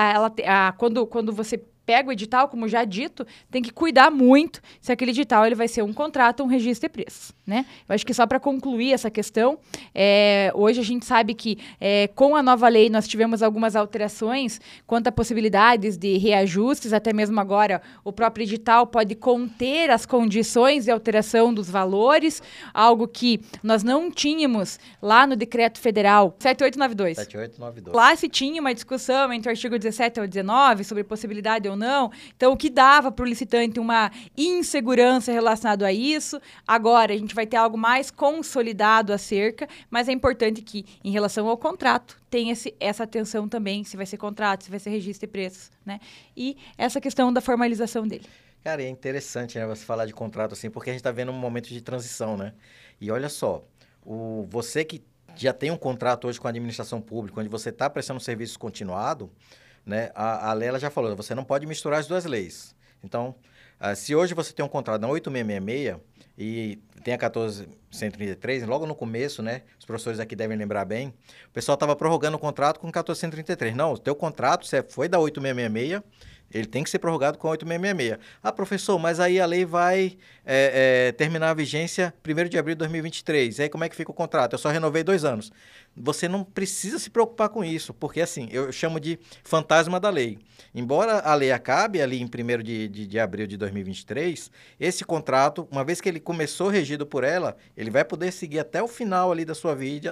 quando você pega o edital, como já dito, tem que cuidar muito se aquele edital ele vai ser um contrato ou um registro de preços, né? Eu acho que só para concluir essa questão, hoje a gente sabe que com a nova lei nós tivemos algumas alterações quanto a possibilidades de reajustes, até mesmo agora o próprio edital pode conter as condições de alteração dos valores, algo que nós não tínhamos lá no Decreto Federal 7892. 7892. Lá se tinha uma discussão entre o artigo 17 ao 19 sobre possibilidade ou não. Então, o que dava para o licitante uma insegurança relacionada a isso. Agora, a gente vai ter algo mais consolidado acerca, mas é importante que, em relação ao contrato, tenha essa atenção também, se vai ser contrato, se vai ser registro de preços, né? E essa questão da formalização dele. Cara, é interessante, né, você falar de contrato assim, porque a gente está vendo um momento de transição, né? E olha só, você que já tem um contrato hoje com a administração pública, onde você está prestando um serviço continuado, né? A lei ela já falou, você não pode misturar as duas leis. Então, se hoje você tem um contrato na 8666 e tem a 14.133, logo no começo, né? Os professores aqui devem lembrar bem, o pessoal estava prorrogando o contrato com 14.133. Não, o teu contrato foi da 8666, Ele tem que ser prorrogado com a 8666. Ah, professor, mas aí a lei vai terminar a vigência 1º de abril de 2023. E aí como é que fica o contrato? Eu só renovei 2 anos. Você não precisa se preocupar com isso, porque assim, eu chamo de fantasma da lei. Embora a lei acabe ali em 1º de abril de 2023, esse contrato, uma vez que ele começou regido por ela, ele vai poder seguir até o final ali da sua vida,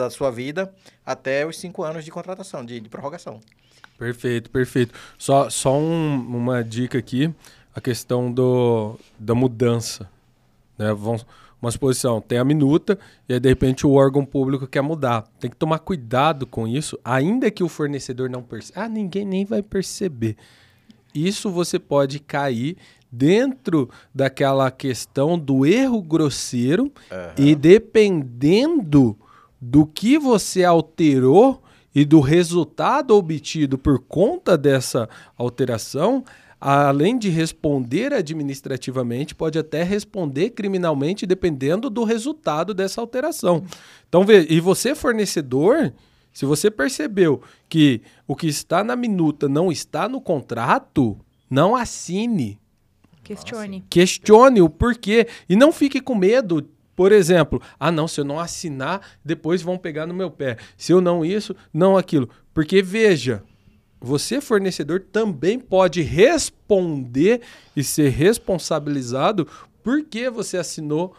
até os 5 anos de contratação, de prorrogação. Perfeito, perfeito. Só uma dica aqui, a questão da mudança. Né? Uma suposição, tem a minuta e aí de repente o órgão público quer mudar. Tem que tomar cuidado com isso, ainda que o fornecedor não perceba. Ninguém nem vai perceber. Isso você pode cair dentro daquela questão do erro grosseiro e dependendo do que você alterou e do resultado obtido por conta dessa alteração, além de responder administrativamente, pode até responder criminalmente, dependendo do resultado dessa alteração. Então, e você, fornecedor, se você percebeu que o que está na minuta não está no contrato, não assine. Questione. Questione o porquê. E não fique com medo. Por exemplo, não, se eu não assinar, depois vão pegar no meu pé. Se eu não isso, não aquilo. Porque, veja, você, fornecedor, também pode responder e ser responsabilizado porque você assinou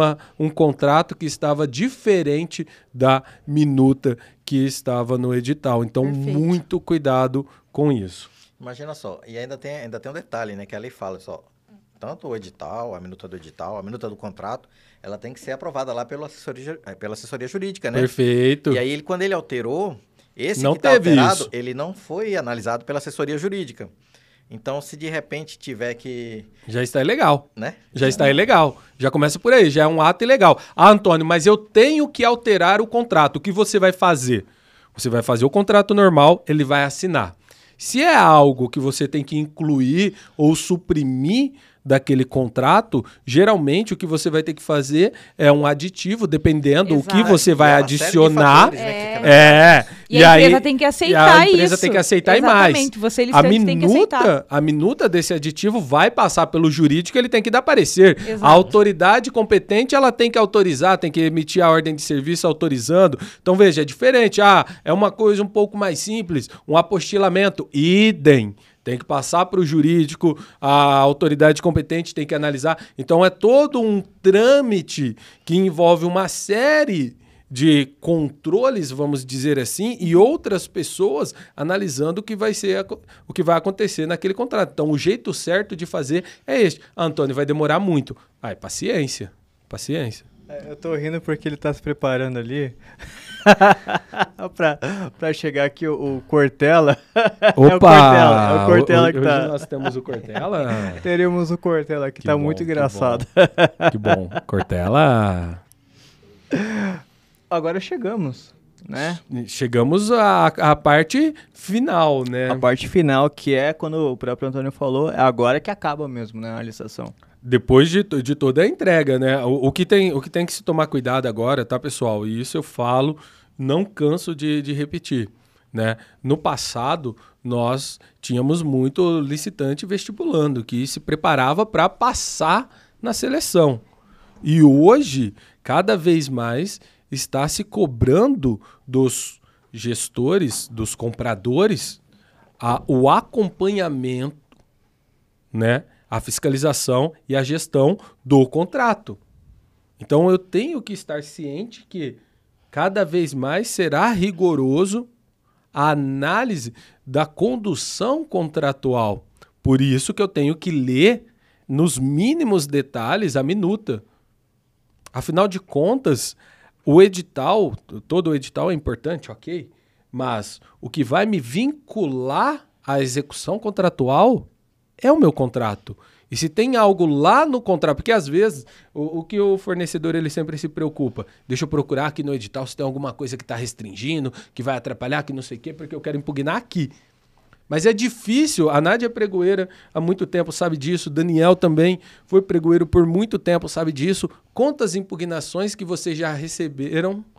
um contrato que estava diferente da minuta que estava no edital. Então, Perfeito. Muito cuidado com isso. Imagina só, e ainda tem um detalhe, né, que a lei fala só, tanto o edital, a minuta do edital, a minuta do contrato, ela tem que ser aprovada lá pela assessoria jurídica, né? Perfeito. E aí, quando ele alterou, esse Não que está teve alterado, isso. ele não foi analisado pela assessoria jurídica. Então, se de repente tiver que... Já está ilegal. né? Já está ilegal. Já começa por aí, já é um ato ilegal. Antônio, mas eu tenho que alterar o contrato. O que você vai fazer? Você vai fazer o contrato normal, ele vai assinar. Se é algo que você tem que incluir ou suprimir daquele contrato, geralmente o que você vai ter que fazer é um aditivo, dependendo o que você vai adicionar. E a empresa tem que aceitar isso. A empresa tem que aceitar Exatamente. e mais. Você, licitante, tem que aceitar. A minuta desse aditivo vai passar pelo jurídico, ele tem que dar parecer. Exato. A autoridade competente, ela tem que autorizar, tem que emitir a ordem de serviço autorizando. Então, veja, é diferente. É uma coisa um pouco mais simples, um apostilamento, idem. Tem que passar para o jurídico, a autoridade competente tem que analisar. Então, é todo um trâmite que envolve uma série de controles, vamos dizer assim, e outras pessoas analisando o que vai acontecer naquele contrato. Então, o jeito certo de fazer é este. Antônio, vai demorar muito. Paciência. Paciência. Eu tô rindo porque ele tá se preparando ali pra chegar aqui o Cortella. Opa! É o Cortella que tá... Hoje nós temos o Cortella. Teremos o Cortella que tá bom, muito engraçado. Que bom. Cortella. Agora chegamos, né? Chegamos à parte final, né? A parte final, que é quando o próprio Antônio falou, é agora que acaba mesmo, né, a licitação. Depois de toda a entrega, né? O que tem que se tomar cuidado agora, tá, pessoal? E isso eu falo, não canso de repetir, né? No passado, nós tínhamos muito licitante vestibulando, que se preparava para passar na seleção. E hoje, cada vez mais, está se cobrando dos gestores, dos compradores, o acompanhamento, né? A fiscalização e a gestão do contrato. Então, eu tenho que estar ciente que cada vez mais será rigoroso a análise da condução contratual. Por isso que eu tenho que ler nos mínimos detalhes a minuta. Afinal de contas, o edital, todo o edital é importante, ok? Mas o que vai me vincular à execução contratual é o meu contrato. E se tem algo lá no contrato, porque às vezes o que o fornecedor ele sempre se preocupa, deixa eu procurar aqui no edital se tem alguma coisa que está restringindo, que vai atrapalhar, que não sei o quê, porque eu quero impugnar aqui. Mas é difícil, a Nádia é pregoeira há muito tempo, sabe disso, Daniel também foi pregoeiro por muito tempo, sabe disso. Quantas impugnações que vocês já receberam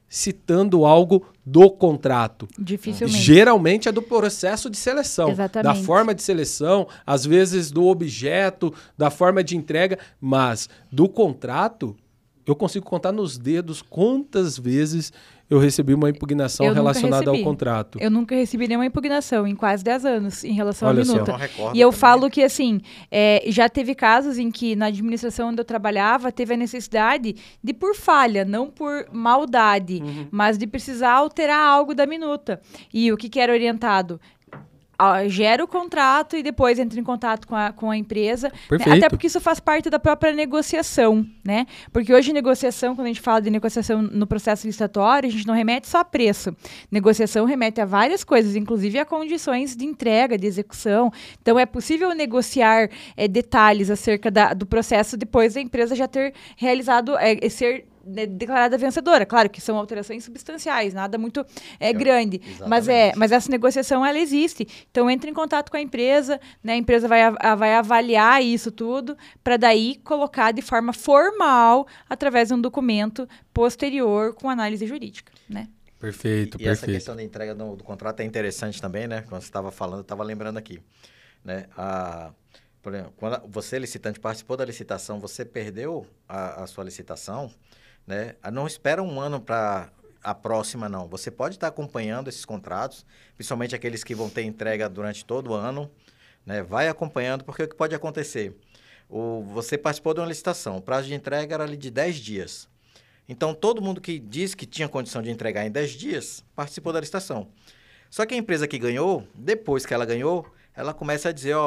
citando algo do contrato. Dificilmente. Geralmente é do processo de seleção, Exatamente. da forma de seleção, às vezes do objeto, da forma de entrega, mas do contrato, eu consigo contar nos dedos quantas vezes eu recebi uma impugnação Eu nunca relacionada ao recebi. contrato. Eu nunca recebi nenhuma impugnação em quase 10 anos em relação Olha à só. minuta. Eu não recordo E eu também. falo que, assim, já teve casos em que na administração onde eu trabalhava, teve a necessidade de, por falha, não por maldade, mas de precisar alterar algo da minuta. E o que era orientado? Gera o contrato e depois entra em contato com a empresa. Perfeito. Né? Até porque isso faz parte da própria negociação, né? Porque hoje negociação, quando a gente fala de negociação no processo licitatório, a gente não remete só a preço. Negociação remete a várias coisas, inclusive a condições de entrega, de execução. Então, é possível negociar detalhes acerca do processo depois da empresa já ter realizado, ser declarada vencedora. Claro que são alterações substanciais, nada muito grande. Mas essa negociação, ela existe. Então, entre em contato com a empresa, né? A empresa vai avaliar isso tudo, para daí colocar de forma formal, através de um documento posterior com análise jurídica, né? Perfeito, E essa perfeito. questão da entrega do contrato é interessante também, né? Quando você estava falando, eu estava lembrando aqui, né? Por exemplo, quando você, licitante, participou da licitação, você perdeu a sua licitação, né? Não espera um ano para a próxima, não. Você pode estar acompanhando esses contratos, principalmente aqueles que vão ter entrega durante todo o ano, né? Vai acompanhando, porque o que pode acontecer? Você participou de uma licitação, o prazo de entrega era ali de 10 dias. Então, todo mundo que disse que tinha condição de entregar em 10 dias, participou da licitação. Só que a empresa que ganhou, depois que ela ganhou, ela começa a dizer,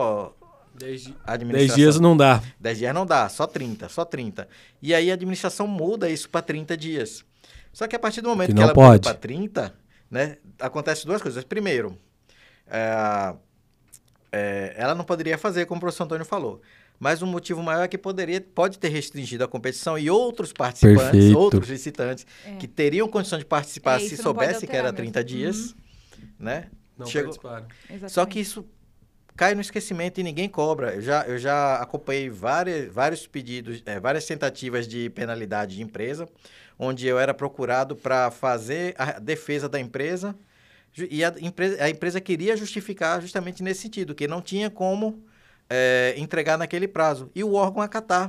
10 dias não dá. 10 dias não dá, só 30. E aí a administração muda isso para 30 dias. Só que a partir do momento que ela muda para 30, né, acontece duas coisas. Primeiro, ela não poderia fazer, como o professor Antônio falou. Mas um motivo maior é que pode ter restringido a competição e outros participantes, Perfeito. outros licitantes, que teriam condição de participar se isso não pode soubesse que era alterar 30 mesmo. dias, né? Não participaram. Exatamente. Só que isso cai no esquecimento e ninguém cobra. Eu já acompanhei vários pedidos, várias tentativas de penalidade de empresa, onde eu era procurado para fazer a defesa da empresa e a empresa queria justificar justamente nesse sentido, que não tinha como entregar naquele prazo. E o órgão acatar.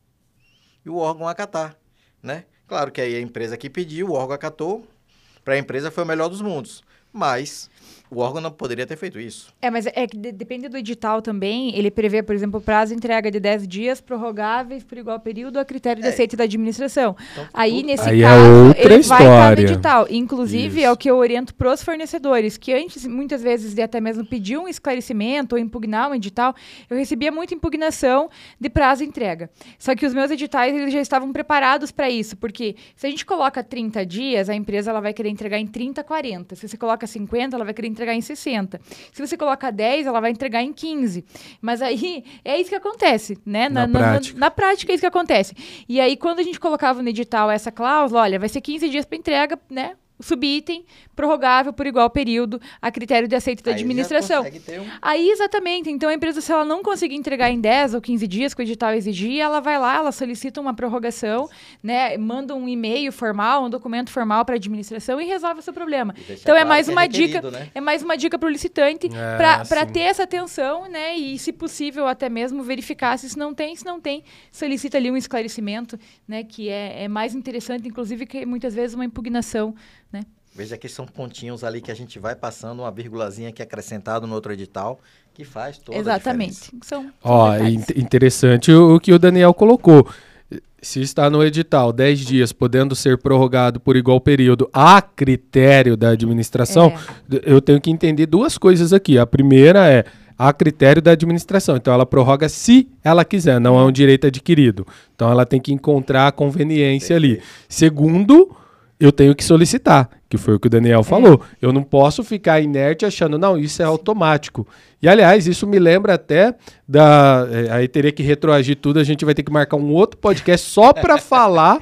Né? Claro que aí a empresa que pediu, o órgão acatou, para a empresa foi o melhor dos mundos. Mas o órgão não poderia ter feito isso. Mas depende do edital também. Ele prevê, por exemplo, o prazo de entrega de 10 dias, prorrogáveis por igual período a critério de aceite da administração. Então, Aí, nesse Aí caso, outra ele vai estar no história. edital. Inclusive, Isso. é o que eu oriento para os fornecedores, que antes, muitas vezes, de até mesmo pedir um esclarecimento ou impugnar um edital, eu recebia muita impugnação de prazo de entrega. Só que os meus editais, eles já estavam preparados para isso, porque se a gente coloca 30 dias, a empresa ela vai querer entregar em 30, 40. Se você coloca 50, ela vai querer entregar em 60. Se você coloca 10, ela vai entregar em 15. Mas aí, é isso que acontece, né? Na prática, é isso que acontece. E aí, quando a gente colocava no edital essa cláusula, olha, vai ser 15 dias para entrega, né? Subitem, prorrogável por igual período, a critério de aceite da administração. Aí, exatamente. Então, a empresa, se ela não conseguir entregar em 10 ou 15 dias que o edital exigir, ela vai lá, ela solicita uma prorrogação, né? Manda um e-mail formal, um documento formal para a administração e resolve o seu problema. Então, é mais uma dica, né? É mais uma dica para o licitante para ter essa atenção, né? E, se possível, até mesmo verificar se não tem, solicita ali um esclarecimento, né? Que é mais interessante, inclusive, que muitas vezes uma impugnação, né? Veja que são pontinhos ali que a gente vai passando, uma vírgulazinha que é acrescentado no outro edital, que faz toda a diferença. São interessante o que o Daniel colocou. Se está no edital 10 dias podendo ser prorrogado por igual período a critério da administração, eu tenho que entender duas coisas aqui. A primeira é a critério da administração. Então, ela prorroga se ela quiser, não é um direito adquirido. Então, ela tem que encontrar a conveniência ali. Segundo, eu tenho que solicitar, que foi o que o Daniel falou. Eu não posso ficar inerte achando, não, isso é automático. E, aliás, isso me lembra até aí teria que retroagir tudo, a gente vai ter que marcar um outro podcast só para falar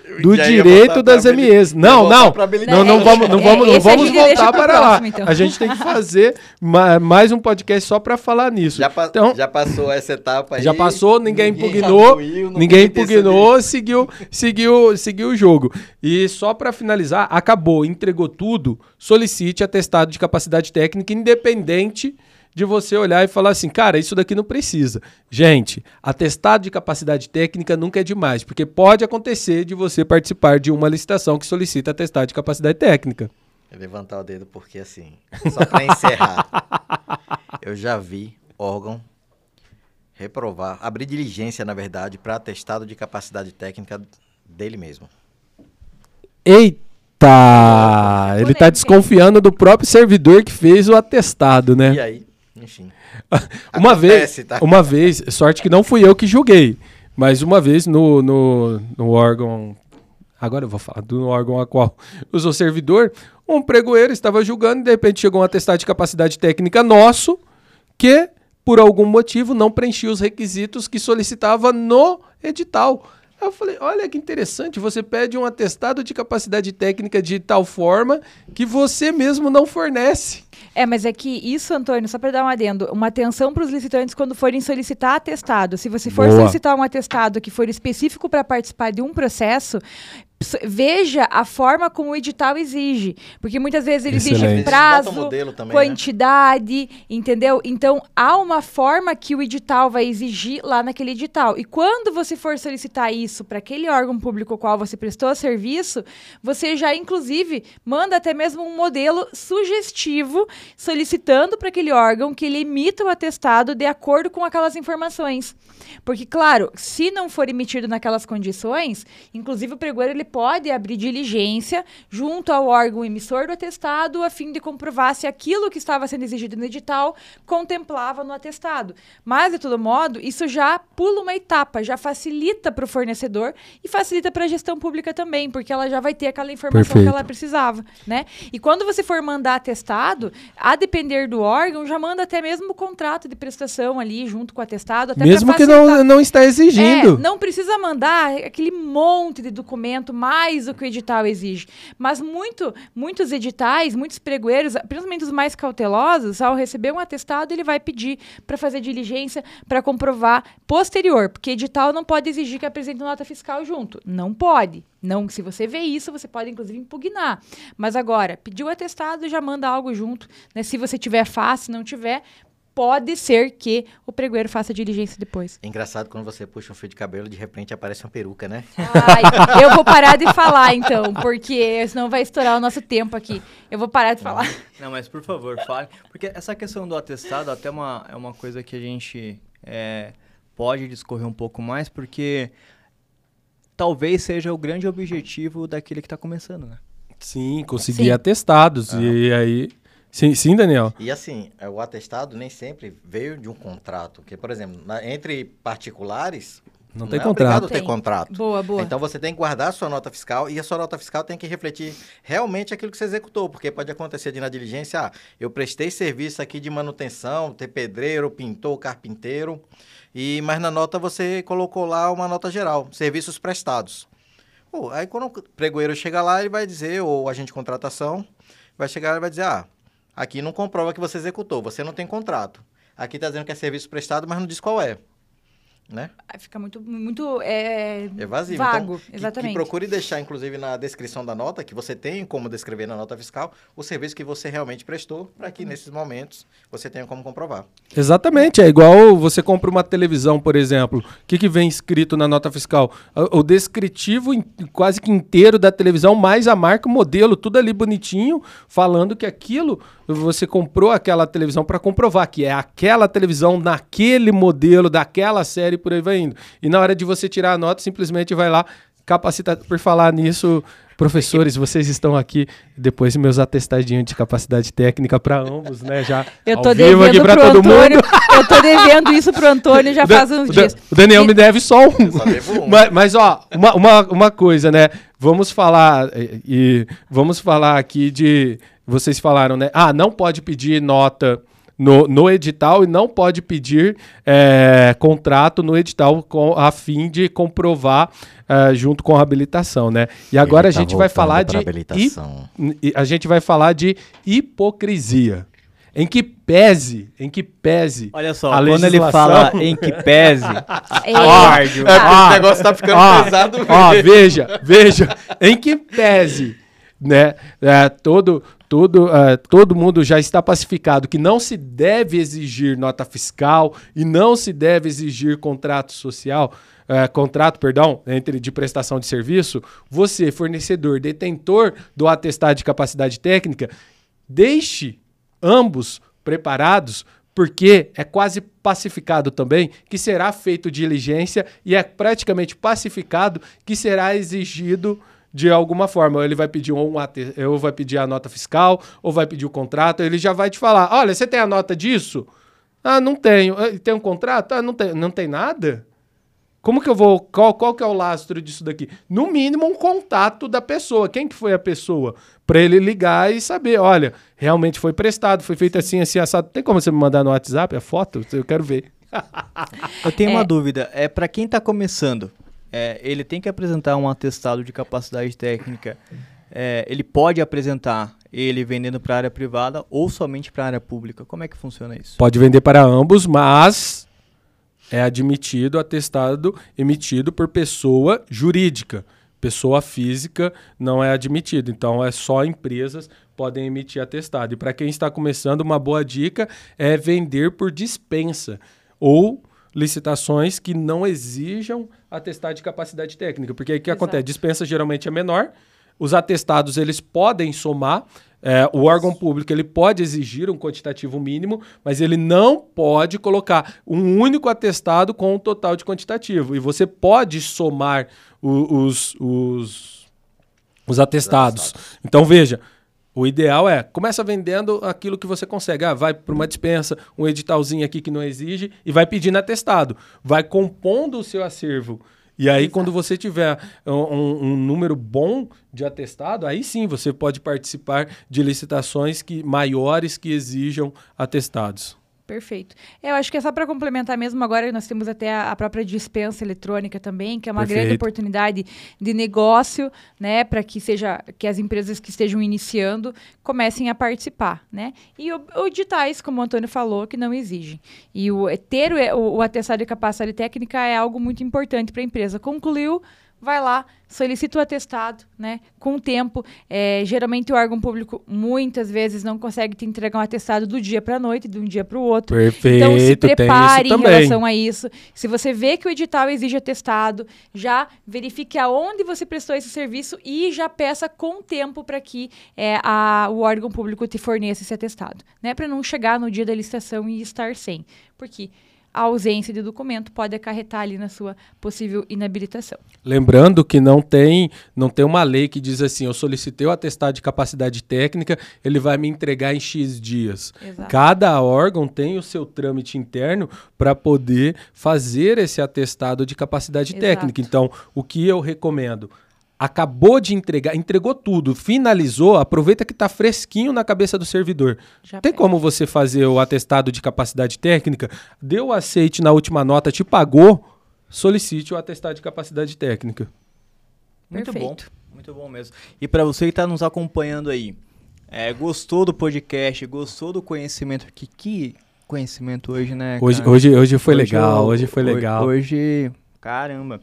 do direito das MEs. Não vamos voltar para lá. Então. A gente tem que fazer mais um podcast só para falar nisso. Já passou essa etapa aí. Já passou, ninguém impugnou, seguiu o jogo. E só para finalizar, acabou, entregou tudo, solicite atestado de capacidade técnica independente de você olhar e falar assim, cara, isso daqui não precisa. Gente, atestado de capacidade técnica nunca é demais, porque pode acontecer de você participar de uma licitação que solicita atestado de capacidade técnica. Eu levantar o dedo porque, assim, só para encerrar, eu já vi órgão reprovar, abrir diligência, na verdade, para atestado de capacidade técnica dele mesmo. Eita! Ele está desconfiando do próprio servidor que fez o atestado, né? E aí? Enfim. Uma vez, sorte que não fui eu que julguei, mas uma vez no órgão, agora eu vou falar do órgão a qual eu sou servidor, um pregoeiro estava julgando e de repente chegou um atestado de capacidade técnica nosso que, por algum motivo, não preenchia os requisitos que solicitava no edital. Eu falei, olha que interessante, você pede um atestado de capacidade técnica de tal forma que você mesmo não fornece. Mas é que isso, Antônio, só para dar um adendo, uma atenção para os licitantes quando forem solicitar atestado. Se você for solicitar um atestado que for específico para participar de um processo, veja a forma como o edital exige. Porque muitas vezes ele exige prazo, também, quantidade, né? Entendeu? Então, há uma forma que o edital vai exigir lá naquele edital. E quando você for solicitar isso para aquele órgão público ao qual você prestou serviço, você já, inclusive, manda até mesmo um modelo sugestivo solicitando para aquele órgão que ele emita o atestado de acordo com aquelas informações. Porque, claro, se não for emitido naquelas condições, inclusive o pregoeiro ele pode abrir diligência junto ao órgão emissor do atestado a fim de comprovar se aquilo que estava sendo exigido no edital contemplava no atestado. Mas, de todo modo, isso já pula uma etapa, já facilita para o fornecedor e facilita para a gestão pública também, porque ela já vai ter aquela informação que ela precisava, né? E quando você for mandar atestado, a depender do órgão, já manda até mesmo o contrato de prestação ali junto com o atestado. Até mesmo que não está exigindo. Não precisa mandar aquele monte de documento mais do que o edital exige. Mas muitos editais, muitos pregoeiros, principalmente os mais cautelosos, ao receber um atestado, ele vai pedir para fazer diligência para comprovar posterior, porque edital não pode exigir que apresente nota fiscal junto. Não pode. Não, se você vê isso, você pode, inclusive, impugnar. Mas agora, pediu o atestado, já manda algo junto. Né? Se você tiver fácil, se não tiver, pode ser que o pregoeiro faça a diligência depois. É engraçado quando você puxa um fio de cabelo, de repente aparece uma peruca, né? Ai, eu vou parar de falar, então, porque senão vai estourar o nosso tempo aqui. Eu vou parar de falar. Não, mas por favor, fale. Porque essa questão do atestado até é uma coisa que a gente pode discorrer um pouco mais, porque talvez seja o grande objetivo daquele que está começando, né? Sim, conseguir atestados. E aí... Sim, Daniel. E assim, o atestado nem sempre veio de um contrato. Porque, por exemplo, entre particulares, não tem contrato. Obrigado a ter contrato. Boa. Então você tem que guardar a sua nota fiscal e a sua nota fiscal tem que refletir realmente aquilo que você executou. Porque pode acontecer de na diligência, eu prestei serviço aqui de manutenção, ter pedreiro, pintor, carpinteiro, mas na nota você colocou lá uma nota geral, serviços prestados. Aí quando o pregoeiro chega lá, ele vai dizer, ou agente de contratação, vai chegar e vai dizer, aqui não comprova que você executou, você não tem contrato. Aqui está dizendo que é serviço prestado, mas não diz qual é. Né? Fica muito evasivo. Vago, então, exatamente. Que procure deixar, inclusive, na descrição da nota, que você tem como descrever na nota fiscal, o serviço que você realmente prestou, para que nesses momentos você tenha como comprovar. Exatamente, é igual você compra uma televisão, por exemplo, o que vem escrito na nota fiscal? O descritivo quase que inteiro da televisão, mais a marca, o modelo, tudo ali bonitinho, falando que aquilo, você comprou aquela televisão para comprovar que é aquela televisão naquele modelo, daquela série, por aí vai indo. E na hora de você tirar a nota, simplesmente vai lá, capacita. Por falar nisso, professores, vocês estão aqui, depois meus atestadinhos de capacidade técnica para ambos, né? Já eu tô devendo aqui para todo Antônio, mundo. Eu tô devendo isso pro Antônio já faz uns dias. O Daniel me deve só um. Mas ó, uma coisa, né? Vamos falar aqui de... Vocês falaram, né? Não pode pedir nota no edital e não pode pedir contrato no edital a fim de comprovar junto com a habilitação, né? E agora a gente vai falar a gente vai falar de hipocrisia. Em que pese. Olha só, a quando legislação... ele fala em que pese, o negócio tá ficando pesado mesmo. Veja, em que pese, né? Todo mundo já está pacificado que não se deve exigir nota fiscal e não se deve exigir contrato de prestação de serviço. Você, fornecedor, detentor do atestado de capacidade técnica, deixe ambos preparados, porque é quase pacificado também que será feito diligência e é praticamente pacificado que será exigido de alguma forma. Ou ele vai pedir ou vai pedir a nota fiscal, ou vai pedir o contrato, ele já vai te falar, olha, você tem a nota disso? Ah, não tenho. Tem um contrato? Ah, não tem nada? Como que eu vou... Qual que é o lastro disso daqui? No mínimo, um contato da pessoa. Quem que foi a pessoa? Para ele ligar e saber, olha, realmente foi prestado, foi feito assim, assim, assado. Tem como você me mandar no WhatsApp a foto? Eu quero ver. Eu tenho uma dúvida. Para quem está começando, ele tem que apresentar um atestado de capacidade técnica. Ele pode apresentar ele vendendo para a área privada ou somente para a área pública? Como é que funciona isso? Pode vender para ambos, mas... é admitido atestado emitido por pessoa jurídica. Pessoa física não é admitido. Então, só empresas podem emitir atestado. E para quem está começando, uma boa dica é vender por dispensa ou licitações que não exijam atestado de capacidade técnica. Porque aí o que acontece? Dispensa geralmente é menor. Os atestados, eles podem somar. O órgão público ele pode exigir um quantitativo mínimo, mas ele não pode colocar um único atestado com um total de quantitativo. E você pode somar os atestados. Então, veja, o ideal começa vendendo aquilo que você consegue. Vai para uma dispensa, um editalzinho aqui que não exige e vai pedindo atestado. Vai compondo o seu acervo. E aí, quando você tiver um número bom de atestado, aí sim você pode participar de licitações maiores que exijam atestados. Perfeito. Eu acho que é só para complementar mesmo, agora nós temos até a própria dispensa eletrônica também, que é uma grande oportunidade de negócio, né, para que as empresas que estejam iniciando comecem a participar, né? E editais, como o Antônio falou, que não exigem. E ter o atestado de capacidade técnica é algo muito importante para a empresa. Concluiu, vai lá, solicita o atestado, né? Com o tempo, geralmente o órgão público muitas vezes não consegue te entregar um atestado do dia para a noite, de um dia para o outro. Perfeito, então se prepare em também. relação a isso. Se você vê que o edital exige atestado, já verifique aonde você prestou esse serviço e já peça com tempo para que o órgão público te forneça esse atestado, né? Para não chegar no dia da licitação e estar sem. Porque a ausência de documento pode acarretar ali na sua possível inabilitação. Lembrando que não tem uma lei que diz assim, eu solicitei o atestado de capacidade técnica, ele vai me entregar em X dias. Exato. Cada órgão tem o seu trâmite interno para poder fazer esse atestado de capacidade técnica. Então, o que eu recomendo? Acabou de entregar, entregou tudo, finalizou, aproveita que está fresquinho na cabeça do servidor. Tem como você fazer o atestado de capacidade técnica, deu o aceite na última nota, te pagou, solicite o atestado de capacidade técnica. Muito bom, muito bom mesmo. E para você que está nos acompanhando aí, gostou do podcast, gostou do conhecimento aqui? Que conhecimento hoje, né? Hoje foi legal, hoje foi legal. Hoje... Caramba.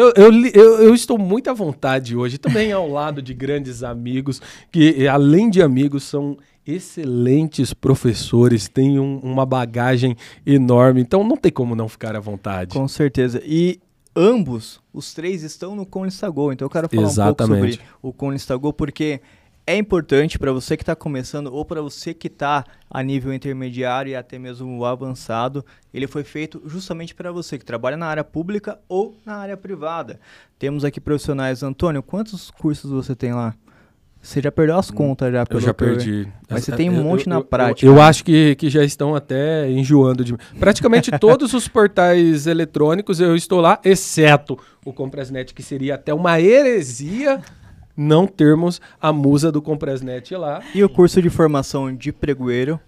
Eu estou muito à vontade hoje, também ao lado de grandes amigos, que além de amigos são excelentes professores, têm uma bagagem enorme, então não tem como não ficar à vontade. Com certeza. E ambos, os três, estão no ConlistaGo, então eu quero falar um pouco sobre o ConlistaGo, porque é importante para você que está começando ou para você que está a nível intermediário e até mesmo avançado. Ele foi feito justamente para você que trabalha na área pública ou na área privada. Temos aqui profissionais. Antônio, quantos cursos você tem lá? Você já perdeu as contas já? Eu já perdi. Mas você tem um monte na prática. Eu acho que já estão até enjoando de mim. Praticamente todos os portais eletrônicos eu estou lá, exceto o Comprasnet, que seria até uma heresia não termos a musa do Comprasnet lá. E o curso de formação de pregoeiro?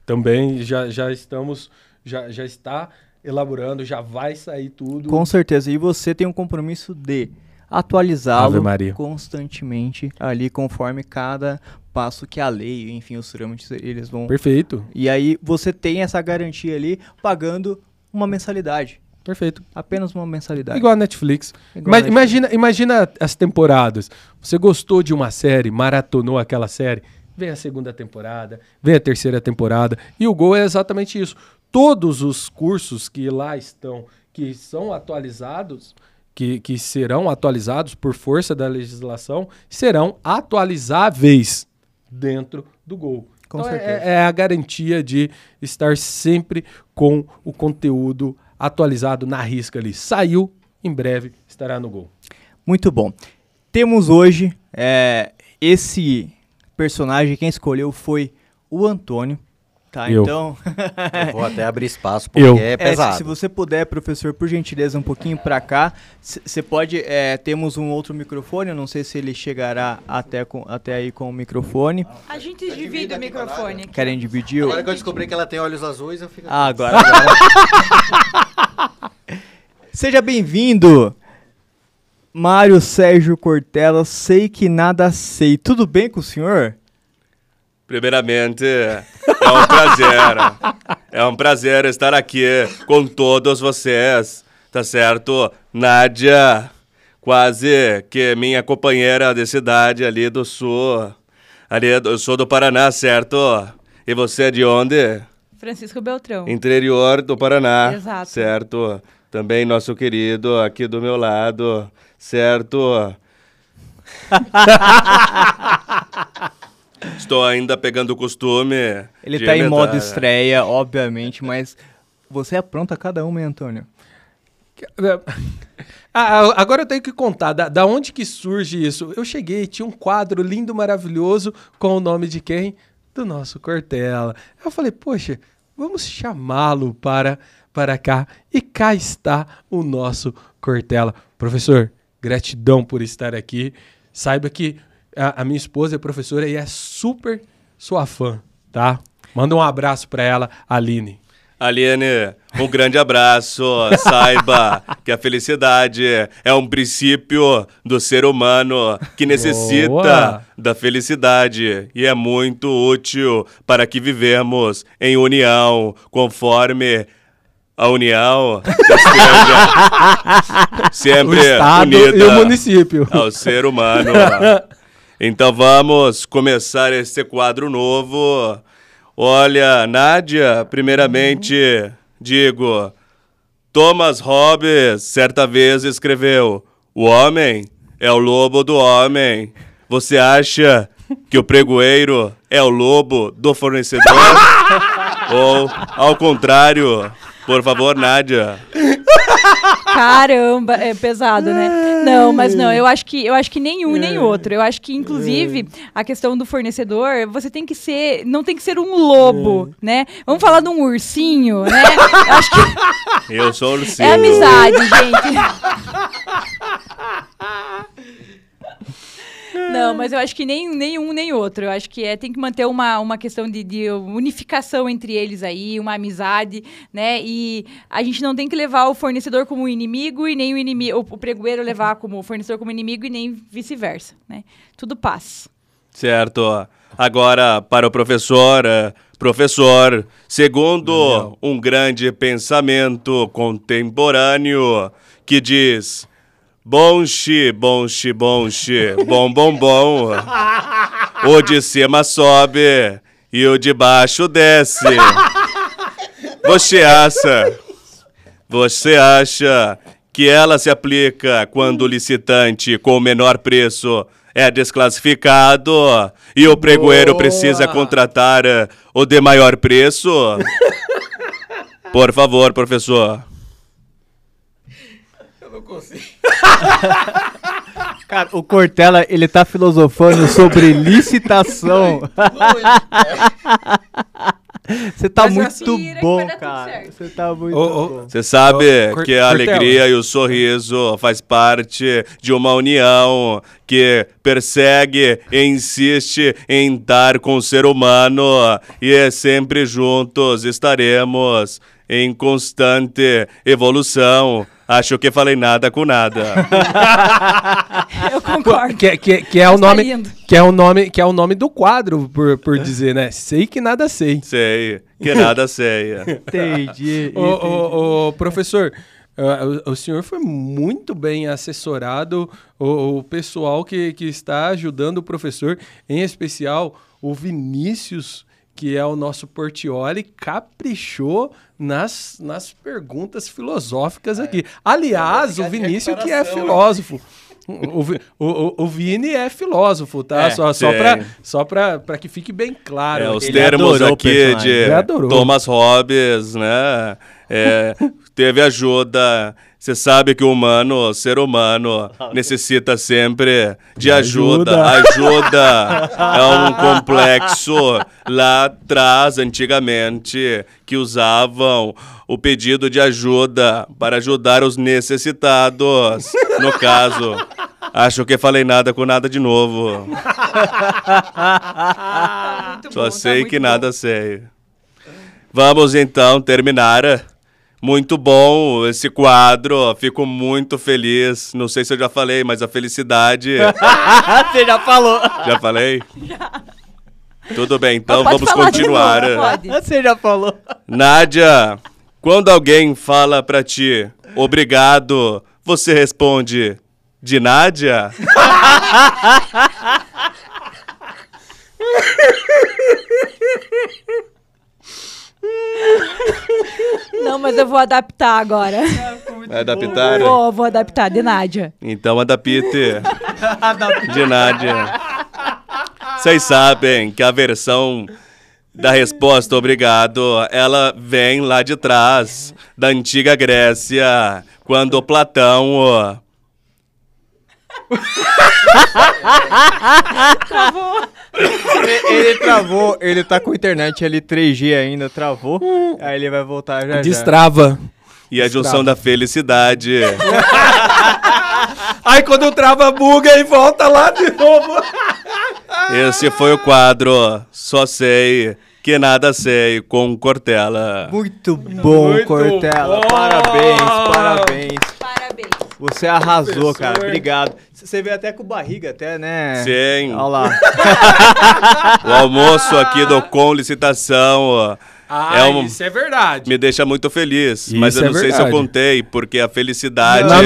também já está elaborando, já vai sair tudo. Com certeza. E você tem um compromisso de atualizá-lo constantemente ali, conforme cada passo que a lei, enfim, os trâmites, eles vão... Perfeito. E aí você tem essa garantia ali, pagando uma mensalidade. Perfeito. Apenas uma mensalidade. Igual a Netflix. Imagina as temporadas. Você gostou de uma série, maratonou aquela série, vem a segunda temporada, vem a terceira temporada, e o Gol é exatamente isso. Todos os cursos que lá estão, que são atualizados, que serão atualizados por força da legislação, serão atualizáveis dentro do Gol. Com então certeza. É a garantia de estar sempre com o conteúdo atualizado na risca ali. Saiu, em breve estará no Gol. Muito bom. Temos hoje esse personagem, quem escolheu foi o Antônio. Tá, Eu. Então... Eu vou até abrir espaço, porque é pesado. Se você puder, professor, por gentileza, um pouquinho para cá. Você pode... temos um outro microfone, eu não sei se ele chegará até aí com o microfone. A gente divide o microfone. Querem dividir? Agora que eu descobri que ela tem olhos azuis, eu fico... Agora. Seja bem-vindo, Mário Sérgio Cortella. Sei que nada sei. Tudo bem com o senhor? Primeiramente, é um prazer estar aqui com todos vocês, tá certo? Nádia, quase que minha companheira de cidade ali do sul do Paraná, certo? E você é de onde? Francisco Beltrão. Interior do Paraná, Exato. certo? Também nosso querido aqui do meu lado, certo? Estou ainda pegando o costume. Ele tá em modo estreia, obviamente, mas você apronta cada uma, hein, Antônio? Agora eu tenho que contar, da onde que surge isso? Eu cheguei, tinha um quadro lindo, maravilhoso, com o nome de quem? Do nosso Cortella. Eu falei, poxa, vamos chamá-lo para cá. E cá está o nosso Cortella. Professor, gratidão por estar aqui. Saiba que a minha esposa é professora e é super sua fã, tá? Manda um abraço para ela, Aline. Aline, um grande abraço. Saiba que a felicidade é um princípio do ser humano que necessita da felicidade e é muito útil para que vivemos em união, conforme a união esteja sempre o estado unida e o município ao ser humano. Então vamos começar esse quadro novo. Olha, Nádia, primeiramente digo, Thomas Hobbes certa vez escreveu: o homem é o lobo do homem. Você acha que o pregoeiro é o lobo do fornecedor? Ou, ao contrário? Por favor, Nádia. Caramba, é pesado, né? Não, mas não, eu acho que nenhum nem outro. Eu acho que, inclusive, a questão do fornecedor, você tem que ser, não tem que ser um lobo, né? Vamos falar de um ursinho, né? Eu acho que eu sou ursinho. É amizade, gente. Não, mas eu acho que nem um nem outro. Eu acho que tem que manter uma questão de unificação entre eles aí, uma amizade, né? E a gente não tem que levar o fornecedor como inimigo e nem o pregoeiro levar como fornecedor como inimigo e nem vice-versa, né? Tudo paz. Certo. Agora, para o professor, segundo um grande pensamento contemporâneo que diz: bonche, bonche, bonche, bom, bom, bom. O de cima sobe e o de baixo desce. Você acha que ela se aplica quando o licitante com o menor preço é desclassificado e o pregoeiro precisa contratar o de maior preço? Por favor, professor. Cara, o Cortella, ele tá filosofando sobre licitação. Você tá Mas muito Tira que bom, vai dar tudo cara. certo. Você tá muito Ô, bom. Você sabe que a Cortella. alegria e o sorriso faz parte de uma união que persegue e insiste em estar com o ser humano e sempre juntos estaremos em constante evolução. Acho que falei nada com nada. Eu concordo. Que é o Mas tá nome, lindo. que é o nome do quadro, por dizer, né? Sei que nada sei. Sei, que nada sei. Entendi. Ô, professor, o senhor foi muito bem assessorado, o pessoal que está ajudando o professor, em especial o Vinícius, que é o nosso Portioli, caprichou nas perguntas filosóficas aqui. Aliás, o Vinícius que é filósofo. O Vini é filósofo, tá? É, só pra que fique bem claro. Os Ele termos adorou o aqui personagem. Ele adorou. de Thomas Hobbes, né? Teve ajuda. Você sabe que o ser humano, necessita sempre de ajuda. Ajuda é um complexo lá atrás, antigamente, que usavam o pedido de ajuda para ajudar os necessitados. No caso, acho que falei nada com nada de novo. Tá muito Só bom, sei tá muito que bom. nada sei. Vamos então terminar. Muito bom esse quadro, fico muito feliz. Não sei se eu já falei, mas a felicidade. Você já falou. Já falei? Já. Tudo bem, então Pode vamos falar de continuar. novo, pode. Você já falou. Nádia, quando alguém fala pra ti obrigado, você responde de Nádia? Não, mas eu vou adaptar agora. Vai adaptar? Vou adaptar, de Nádia. Então adapte de Nádia. Vocês sabem que a versão da resposta obrigado, ela vem lá de trás, da antiga Grécia, quando Platão... Ele travou, ele tá com internet ali 3G ainda, travou. Aí ele vai voltar já. Destrava. E a junção da felicidade. Aí quando trava, buga e volta lá de novo. Esse foi o quadro Só Sei Que Nada Sei, com Cortella. Muito bom, Muito Cortella. bom. Parabéns, parabéns. Parabéns. Você arrasou, Professor. cara. Obrigado. Você veio até com barriga, até, né? Sim. Olha lá. O almoço aqui do Com Licitação Isso é verdade. me deixa muito feliz. Mas Isso eu é não sei se eu verdade. contei, porque a felicidade... Não.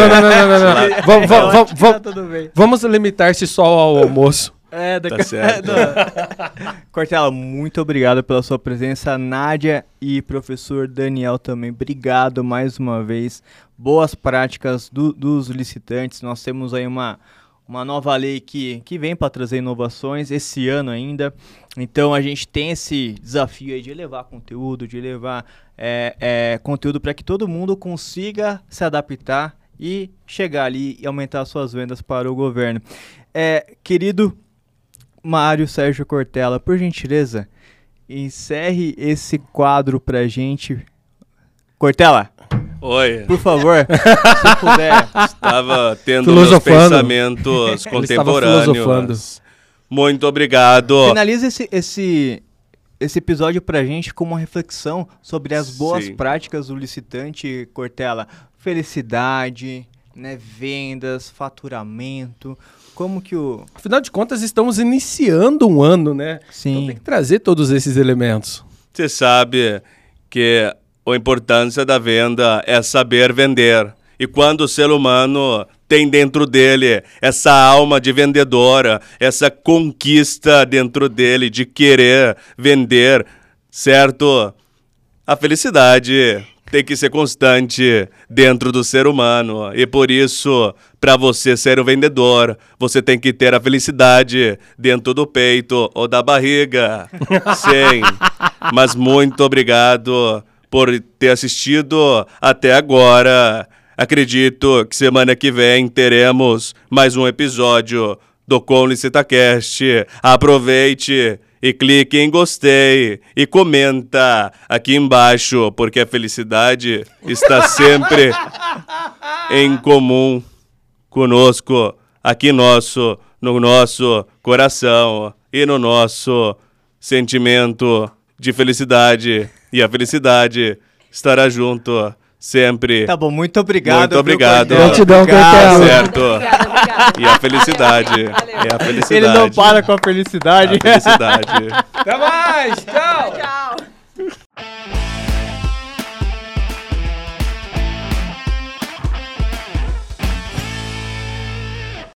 Tá tudo bem. Vamos limitar-se só ao almoço. Tá certo. Cortella, muito obrigado pela sua presença. Nádia e professor Daniel também, obrigado mais uma vez. Boas práticas dos licitantes. Nós temos aí uma nova lei que vem para trazer inovações esse ano ainda. Então a gente tem esse desafio aí de levar conteúdo, de levar conteúdo para que todo mundo consiga se adaptar e chegar ali e aumentar suas vendas para o governo. Querido Mário Sérgio Cortella, por gentileza, encerre esse quadro pra gente. Cortella, Oi. por favor, se puder. Estava tendo meus Filosofando. pensamentos Ele estava filosofando. contemporâneos. Muito obrigado. Finaliza esse episódio pra gente com uma reflexão sobre as boas Sim. práticas do licitante, Cortella. Felicidade, né, vendas, faturamento. Como que o... Afinal de contas, estamos iniciando um ano, né? Então Sim. tem que trazer todos esses elementos. Você sabe que a importância da venda é saber vender. E quando o ser humano tem dentro dele essa alma de vendedora, essa conquista dentro dele de querer vender, certo? A felicidade tem que ser constante dentro do ser humano. E por isso, para você ser um vendedor, você tem que ter a felicidade dentro do peito ou da barriga. Sim. Mas muito obrigado por ter assistido até agora. Acredito que semana que vem teremos mais um episódio do Com Licitacast. Aproveite e clique em gostei e comenta aqui embaixo, porque a felicidade está sempre em comum conosco, aqui no nosso coração e no nosso sentimento de felicidade. E a felicidade estará junto sempre. Tá bom, muito obrigado. Muito obrigado. Gratidão, Cortella. Certo. Obrigada. E a felicidade. Valeu. É a felicidade. Ele não para com a felicidade. A felicidade. Até mais! Tchau! Tchau.